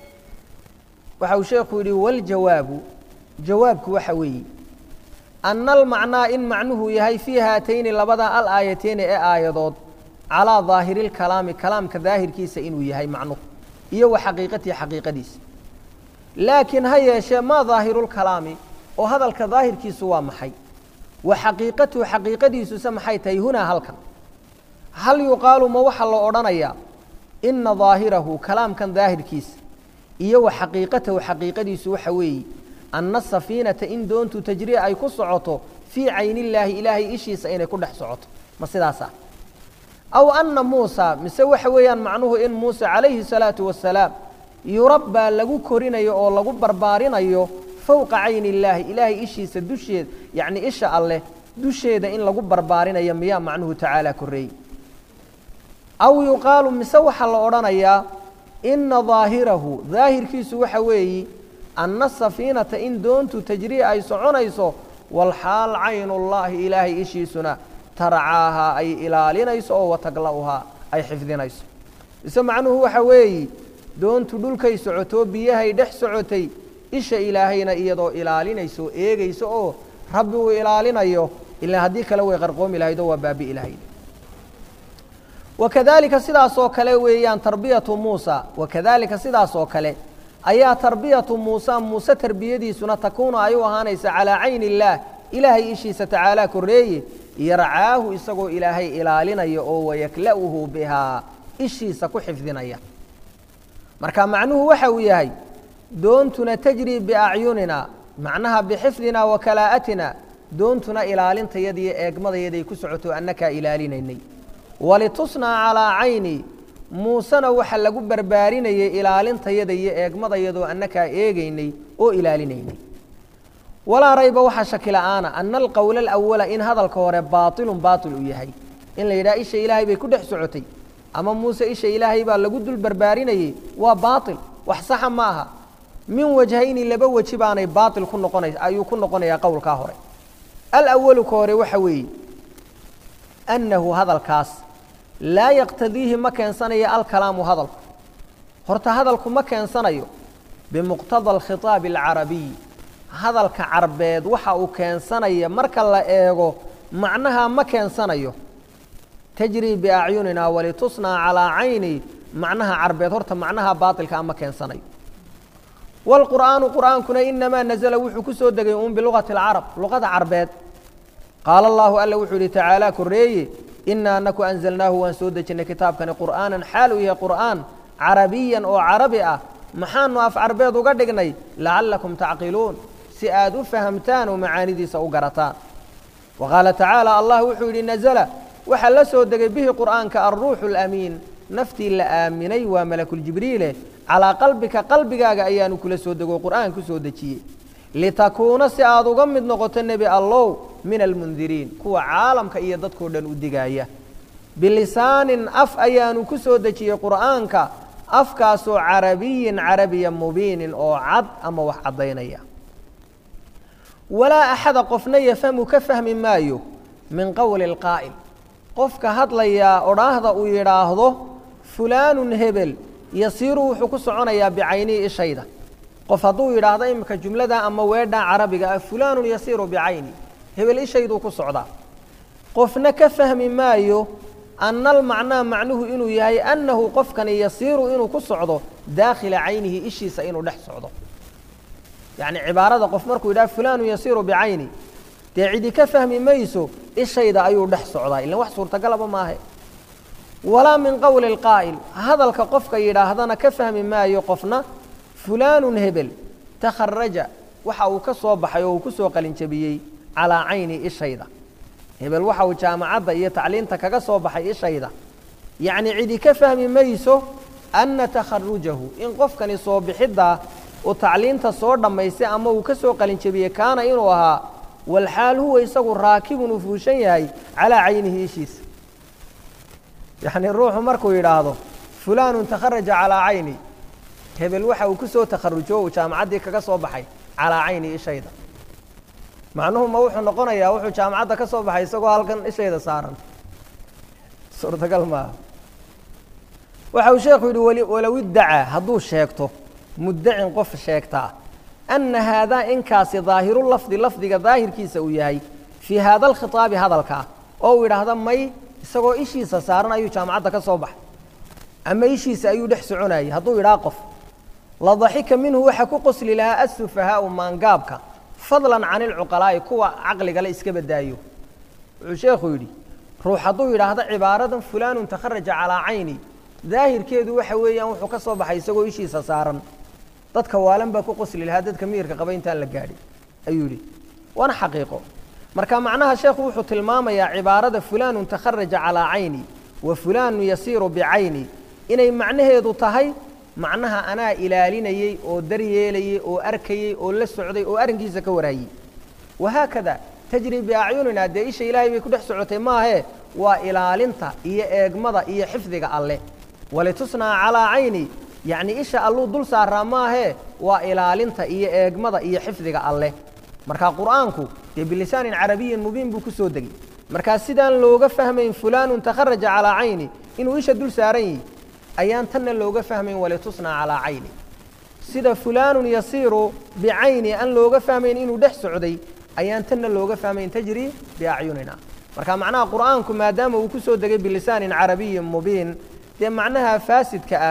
waxa uu sheekhu yidhi waljawaabu jawaabku waxa weeye ana almacnaa in macnuhu yahay fii haatayni labada al aayateyni ee aayadood calaa daahiri lkalaami kalaamka daahirkiisa inuu yahay macnuhu iyo wa xaqiiqatihi xaqiiqadiisa laakiin ha yeeshee maa daahiru lkalaami oo hadalka daahirkiisu waa maxay wa xaqiiqatuhu xaqiiqadiisuse maxay tahay hunaa halkan hal yuqaalu ma waxa la odhanayaa ina daahirahu kalaamkan daahirkiisa iyo wa xaqiiqatahu xaqiiqadiisu waxa weeye anna safiinata in doontu tajriya ay ku socoto fii caynillaahi ilaahay ishiisa inay ku dhex socoto ma sidaasa aw anna muusa mise waxa weeyaan macnuhu in muuse calayhi salaatu wasalaam yurabbaa lagu korinayo oo lagu barbaarinayo fowqa cayni illaahi ilaahay ishiisa dusheed yacni isha alleh dusheeda in lagu barbaarinayo miyaa macnuhu tacaala korreeyey aw yuqaalu mise waxaa la odhanayaa ina daahirahu daahirkiisu waxa weeyi anna safiinata in doontu tajriya ay soconayso walxaal caynullaahi ilaahay ishiisuna tarcaahaa ay ilaalinayso oo watagla'uhaa ay xifdinayso mise macnuhu waxa weeyi doontu dhulkay socotoo biyahay dhex socotay isha ilaahayna iyadoo ilaalinayso oo eegayso oo rabbi uu ilaalinayo ilaa haddii kale way qarqoomi lahayd oo waa baabi'i lahayd wakadalika sidaas oo kale weeyaan tarbiyatu muusa wakadalika sidaas oo kale ayaa tarbiyatu muusa muuse tarbiyadiisuna takuunu ay u ahaanaysa calaa cayni illaah ilaahay ishiisa tacaalaa korreeye yarcaahu isagoo ilaahay ilaalinaya oo wayakla'uhu bihaa ishiisa ku xifdinaya marka macnuhu waxa uu yahay doontuna tajrii biacyunina macnaha bixifdina wa kalaa'atina doontuna ilaalintayadiiyo eegmadayaday ku socoto annakaa ilaalinaynay walitusnaa calaa cayni muusena waxa lagu barbaarinayay ilaalintayada iyo eegmadayadoo annakaa eegaynay oo ilaalinaynay walaa rayba waxaa shaki la'aana ana alqowla alawala in hadalka hore baatilun baatil u yahay in la yidhaha isha ilaahay bay ku dhex socotay ama muuse isha ilaahay baa lagu dul barbaarinayey waa baatil wax saxa ma aha min wajhayni laba weji baanay baatil ku noqonay ayuu ku noqonayaa qowlkaa hore alawalu ka hore waxa weeye annahu hadalkaas laa yaqtadiihi ma keensanayo alkalaamu hadalku horta hadalku ma keensanayo bimuqtada alkhitaabi alcarabiy hadalka carbeed waxa uu keensanaya marka la eego macnaha ma keensanayo tajrii biacyunina walitusnaa calaa cayni macnaha carbeed horta macnaha baatilkaa ma keensanayo waalqur'aanu qur'aankuna inamaa nazala wuxuu ku soo degay uun bilugati alcarab luqada carbeed qaala allahu alla wuxuu yihi tacaalaa korreeye inaa anaku anzalnaahu waan soo dejinnay kitaabkani qur'aanan xaal uu yahay qur'aan carabiyan oo carabi ah maxaanu af carbeed uga dhignay lacallakum tacqiluun si aad u fahamtaan oo macaanidiisa u garataan wa qaala tacaala allah wuxuu yidhi nazala waxaa la soo degay bihi qur'aanka alruuxu alamiin naftii la aaminay waa malakuljibriile calaa qalbika qalbigaaga ayaanu kula soo dego qur'aan ku soo dejiyey litakuuna si aad uga mid noqoto nebi allow min almundiriin kuwa caalamka iyo dadkoo dhan u digaaya bilisaanin af ayaanu ku soo dejiyey qur'aanka afkaasoo carabiyin carabiya mubiinin oo cad ama wax caddaynaya walaa axada qofna yafhamu ka fahmi maayo min qowli alqaa'il qofka hadlayaa odhaahda uu yidhaahdo fulaanun hebel yasiiru wuxuu ku soconayaa bicaynihi ishayda qof hadduu yidhaahdo imika jumlada ama weedhaa carabiga ah fulaanun yasiiru bicayni hebel ishayduu ku socdaa qofna ka fahmi maayo ana almacnaa macnuhu inuu yahay annahu qofkani yasiiru inuu ku socdo daakhila caynihi ishiisa inuu dhex socdo yacni cibaarada qof markuu yidhaha fulaanun yasiiru bicayni dee cidi ka fahmi mayso ishayda ayuu dhex socdaa ilan wax suurtagalaba maahe walaa min qowli alqaa'il hadalka qofka yidhaahdana ka fahmi maayo qofna fulaanun hebel takharaja waxa uu ka soo baxay oo uu ku soo qalinjabiyey calaa cayni ishayda hebel waxa uu jaamacadda iyo tacliinta kaga soo baxay ishayda yacni cidi ka fahmi mayso anna takharujahu in qofkani soo bixiddaa uu tacliinta soo dhammaystay ama uu ka soo qalinjabiyey kaana inuu ahaa walxaal huwa isagu raakibun uu fuushan yahay calaa caynihi ishiisa yacni ruuxu markuu yidhaahdo fulaanun takharaja calaa cayni hebel waxa uu ku soo takharujo uu jaamacaddii kaga soo baxay calaa cayni ishayda macnuhu ma wuxuu noqonayaa wuxuu jaamacadda ka soo baxay isagoo halkan ishayda saaran suurtagal maaha waxa uu sheekhu yidhi walow iddacaa hadduu sheegto muddacin qof sheegtaa anna haadaa inkaasi daahiru lafdi lafdiga daahirkiisa uu yahay fii haada alkhitaabi hadalkaa oo uu yidhaahda may isagoo ishiisa saaran ayuu jaamacadda ka soo baxay ama ishiisa ayuu dhex soconayay hadduu yidhaha qof la daxika minhu waxa ku qosli lahaa assufahaau maangaabka fadlan can ilcuqalaa'i kuwa caqligale iska badaayo wuxuu sheekhu yidhi ruux hadduu yidhaahdo cibaaradan fulaanun takharaja calaa cayni daahirkeedu waxa weeyaan wuxuu ka soo baxay isagoo ishiisa saaran dadka waalan baa ku qosli lahaa dadka miyirka qaba intaan la gaadhin ayuu yidhi waana xaqiiqo marka macnaha sheekhu wuxuu tilmaamayaa cibaarada fulaanun takharaja calaa cayni wa fulaanun yasiiru bicayni inay macnaheedu tahay macnaha anaa ilaalinayey oo daryeelayey oo arkayey oo la socday oo arrinkiisa ka waraayey wahaakada tajri biacyunina dee isha ilaahay bay ku dhex socotay maahee waa ilaalinta iyo eegmada iyo xifdiga alleh walitusnaa calaa cayni yacni isha alluu dul saaraa maahee waa ilaalinta iyo eegmada iyo xifdiga alleh markaa qur'aanku dee bilisaanin carabiyin mubiin buu ku soo degay markaa sidaan looga fahmayn fulaanun takharaja calaa cayni inuu isha dul saaran yihi ayaan tanna looga fahmayn walitusnaa calaa cayni sida fulaanun yasiiru bicayni aan looga fahmayn inuu dhex socday ayaan tanna looga fahmayn tajri biacyunina marka macnaha qur'aanku maadaama uu ku soo degay bilisaanin carabiyin mubiin dee macnaha faasidka ah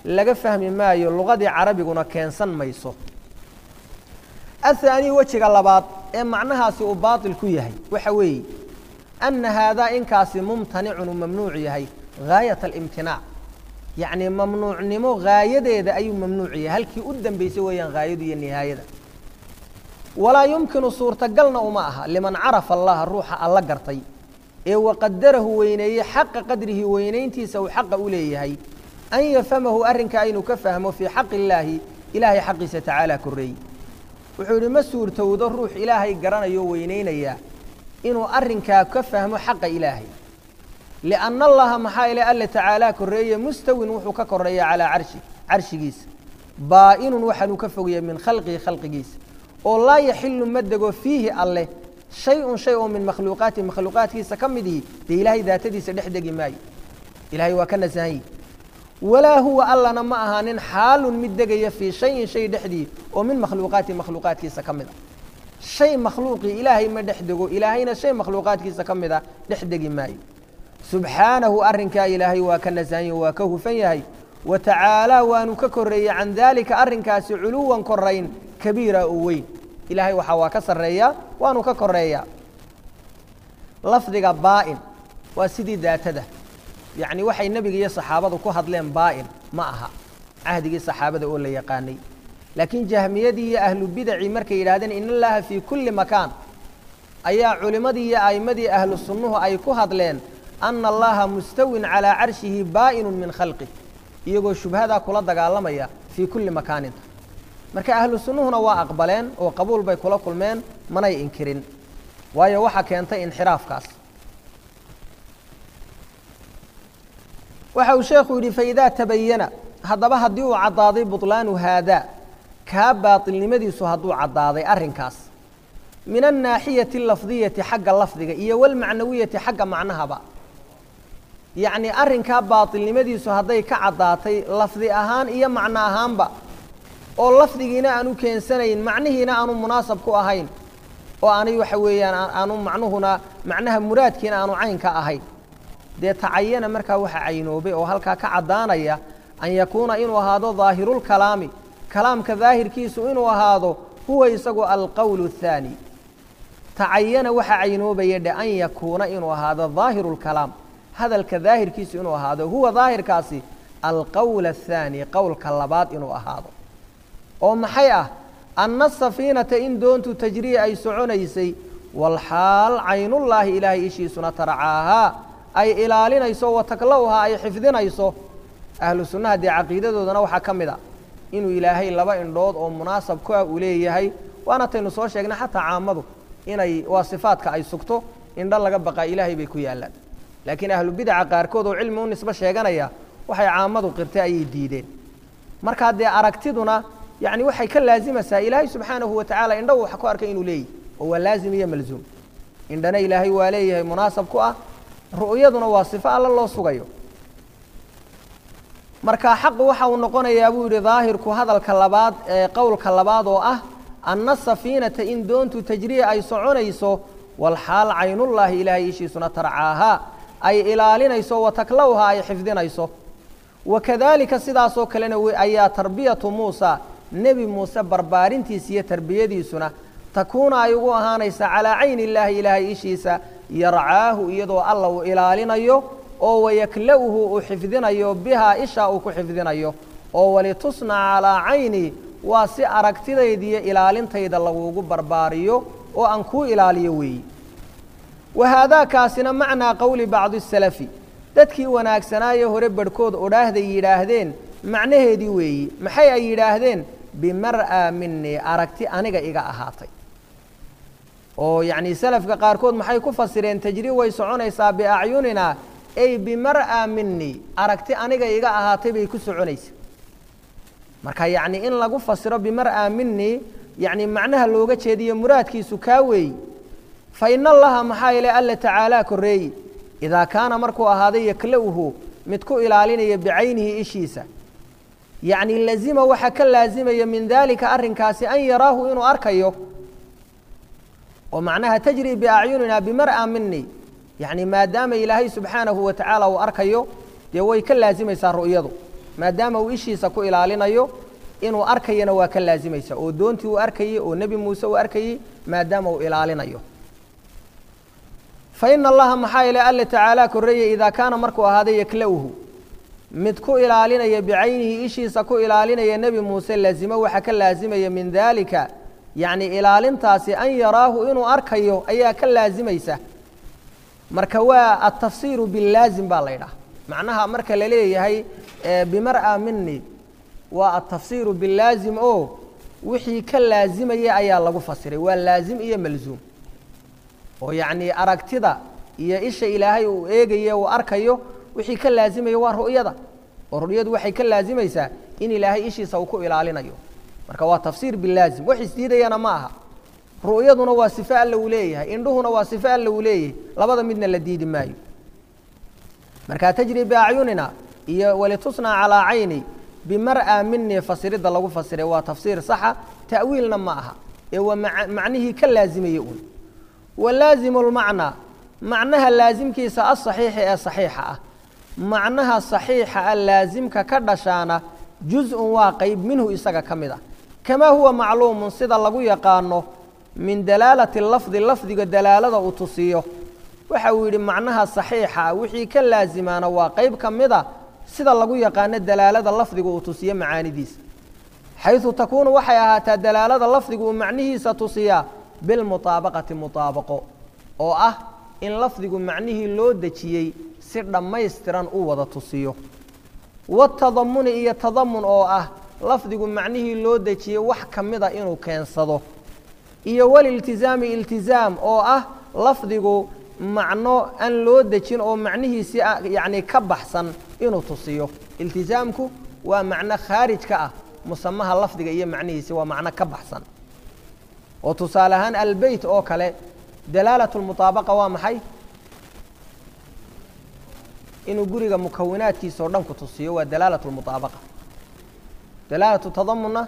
laga fahmi maayo luqadii carabiguna keensan mayso الثاني وجه لباد ee macnahaasi uu baatil ku yahay waxa weey أن هذا إنكاس ممتنع وممنوع يهي غاية الامتناع يعني ممنوع نمو غاية إذا أي ممنوع يهي هل كي قدام بيسويا غاية النهاية ولا يمكن صورة قلنا وماها لمن عرف الله الروح الله قرطي إيه وقدره وينيه حق قدره وينين تيسو حق أوليه هي أن يفهمه أرنك أين كفهمه في حق الله إلهي حق ستعالى كري وحول مسور تود الروح إلهي قرنا يو وينين إياه إنه أرنك كفهم حق إلهي لأن الله محايل ألا تعالى كرية مستوى وحك كرية على عرشه عرش جيس بائن وحن كفوية من خلقه خلق جيس والله يحل مدقه فيه الله شيء شيء من مخلوقات مخلوقاته سكمده دي إلهي ذاته سنحدق ماي إلهي وكان زهي ولا هو الله نماها نن حال مدقه في شيء شيء دحدي ومن مخلوقات مخلوقاته سكمده شيء مخلوقي إلهي ما دحدقه إلهينا شيء مخلوقات كيسا كمدا دحدق ماي سبحانه أرنك إلهي وكان زاني وكه فيهي وتعالى وانككري عن ذلك أرنك علوا كرين كبيرة أوين إلهي وحواك سرية وانككري لفظك بائن وسيدي ذاته يعني وحي النبي يا صحابة كهد لين بائن معها عهدي الصحابة أقول يقاني لكن جهميدي أهل البدع مركي إرادين إن الله في كل مكان أي علمدي أئمدي أهل السنة أي كهد لين أن الله مستو على عرشه بائن من خلقه يقول شبهة كل دقالمية في كل مكان مركي أهل السنة هنا وأقبلين وقبول بي كل كل من من ينكرين وهي وحكي أنت انحراف كاس وحو شيخ يقول فإذا تبين هذا بها ديو عضاضي بطلان هذا كاباطل لمدي سهدو عضاضي أرنكاس من الناحية اللفظية حق اللفظية إيه والمعنوية حق معناها بقى يعني أرنكا باطل لمدي سهدي كعضاضي لفظي أهان إيه معنى أهان بقى oo lafdigiina aanu keensanayn macnihiina aanu munaasab ku ahayn oo aanay waxa weeyaan aanu macnuhuna macnaha muraadkiina aanu caynka ahayn de taayana marka waxa caynoobay oo halka ka cadaanaya an yakuuna inuu ahaado zaahirul kalaami kalaamka zaahirkiisu inuu ahaado huwa isagu alqawlu thani taayana waxa caynoobay an yakuuna inuu ahaado zaahirul kalaam hadalka zaahirkiisu inuu ahaado huwa zaahirkaasi alqawlu thani qawlka labaad inuu ahaado oo maxay ah anna safiinata in doontu tajrii ay soconaysay wal xaal aynullaahi ilaahi ishiisuna tarcaaha ay ilaalinayso wa taklawha ay xifdinayso ahlu sunnah di aqeedadoodana waxa kamida inuu ilaahay laba indhood oo munaasab ku ah u leeyahay waana taynu soo sheegnay xataa caamadu inay wasifaadka ay sugto indha laga baqa ilaahay bay ku yaalaan laakiin ahlu bid'a qaarkood oo cilmi u nisba sheeganaya waxay caamadu qirtay ay diideen marka de aragtiduna يعني waxay ka laazimaysaa ilaahay subhanahu wa ta'ala indhaw waxa ku arkay inuu leeyahay oo waa laazim iyo malzuum indhana ilaahay waa leeyahay munaasab ku ah ru'yaduna waa sifa alla loo sugayo marka xaq waxa uu noqonayaa buu yiri zaahirku hadalka labaad ee qowlka labaad oo ah anna safiinata in doontu tajrii ay soconayso wal xaal aynullaahi ilaahay ishiisuna tarcaaha ay ilaalinayso wa taklawha ay xifdinayso وكذلك سداسو كلنا أي تربية موسى نبي موسى بربارنتيسية تربيتيسنا تكون أيغو هانيس على عين الله إله إشيسا يرعاه يدو الله إلالنا يو أو ويكلوه وحفظنا يو بها إشاء وكحفظنا يو أو ولتصنع على عيني واسي أركتدي دي إلالين تيد الله وغو برباريو وأنكو إلاليوي وهذا كاسنا معنى قول بعض السلفي dadkii wanaagsanaayo hore barkood odhaahday yiraahdeen macnaheedii weeyi maxay ay yiraahdeen bimar'a minni aragti aniga iga ahaatay oo yaani salafka qaarkood maxay ku fasireen tajrii way soconaysaa bi a'yunina ay bimar'a minni aragti aniga iga ahaatay bay ku soconaysaa marka yaani in lagu fasiro bimar'a minni yaani macnaha looga jeediyo muraadkiisu ka weey fa inna allaha maxayla alla ta'ala kureey إذا كان مركو هذا يكلوه متكو إلالين بعينه إشيسا يعني اللازمة وحكا اللازمة من ذلك أرنكاس أن يراه إنه أركيه ومعناها تجري بأعيننا بمرأة مني يعني ما دام إلهي سبحانه وتعالى وأركيه يوي كاللازمة يصار رؤيضه maadaama uu ishiisa ku ilaalinayo inuu arkayana waa ka laazimaysa oo doontii uu arkayay oo nebi muuse uu arkayay maadaama uu ilaalinayo fa ina allaha maxaa ilay alla tacaala korreeyey idaa kaana markuu ahaaday yakla'uhu mid ku ilaalinaya bicaynihi ishiisa ku ilaalinaya nebi muuse laazimo waxa ka laazimaya min daalika yacni ilaalintaasi an yaraahu inuu arkayo ayaa ka laazimaysa marka waa altafsiiru bilaazim baa la ydhaha macnaha marka la leeyahay bimar'a mini waa altafsiiru bilaazim oo wixii ka laazimaya ayaa lagu fasiray waa laazim iyo malzuum oo yacni aragtida iyo isha ilaahay uu eegayo uu arkayo wixii ka laazimaya waa ru'yada oo ru'yadu waxay ka laazimaysaa in ilaahay ishiisa uu ku ilaalinayo marka waa tafsiir bilaazim wax isdiidayana ma aha ru'yaduna waa sifo alla uu leeyahay indhuhuna waa sifo alla uu leeyahay labada midna la diidi maayo marka tajri biacyunina iyo walitusnaa calaa cayni bimar'a mini fasiridda lagu fasiray waa tafsiir saxa ta'wiilna ma aha ee waa macnihii ka laazimayey uun walaazimu lmacnaa macnaha laazimkiisa asaxiixi ee saxiixa ah macnaha saxiixa ah laazimka ka dhashaana juz-un waa qayb minhu isaga ka mid ah kamaa huwa macluumun sida lagu yaqaano min dalaalati lafdi lafdiga dalaalada uu tusiyo waxa uu yidhi macnaha saxiixa ah wixii ka laazimaana waa qayb ka mid a sida lagu yaqaano dalaalada lafdiga uu tusiyo macaanidiisa xayثu takuunu waxay ahaataa dalaalada lafdiga uu macnihiisa tusiyaa bilmuطaabaqati muطaabaqo oo ah in lafdigu macnihii loo dejiyey si dhammaystiran u wada tusiyo watadamuni iyo tadamun oo ah lafdigu macnihii loo dejiyey wax ka mida inuu keensado iyo waliltizaami iltizaam oo ah lafdigu macno aan loo dejin oo macnihiisi yacni ka baxsan inuu tusiyo iltizaamku waa macno khaarij ka ah musamaha lafdiga iyo macnihiisi waa macno ka baxsan oo tusaale ahaan albeyt oo kale dalaalatu lmutaabaqa waa maxay inuu guriga mukawinaadkiisa oo dhan ku tusiyo waa dalaalatu lmutaabaqa dalaalatu tadamunna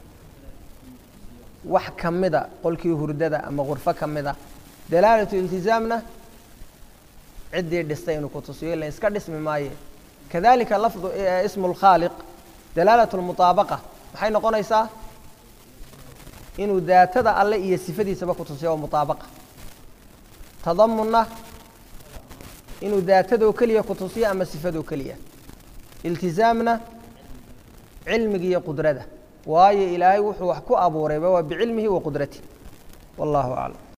wax ka mida qolkii hurdada ama gurfo ka mida dalaalatu iltizaamna ciddii dhistay inuu ku tusiyo ila iska dhismi maaye kadalika lafdu ismu lkhaaliq dalaalatu lmutaabaqa maxay noqonaysaa inuu daatada alle iyo sifadiisaba ku tusiyo oo mutaabaqa tadamunna inuu daatadoo keliya ku tusiyo ama sifadoo keliya iltizaamna cilmiga iyo qudrada waayo ilaahay wuxuu wax ku abuurayba waa bicilmihi wa qudratihi wallahu aclam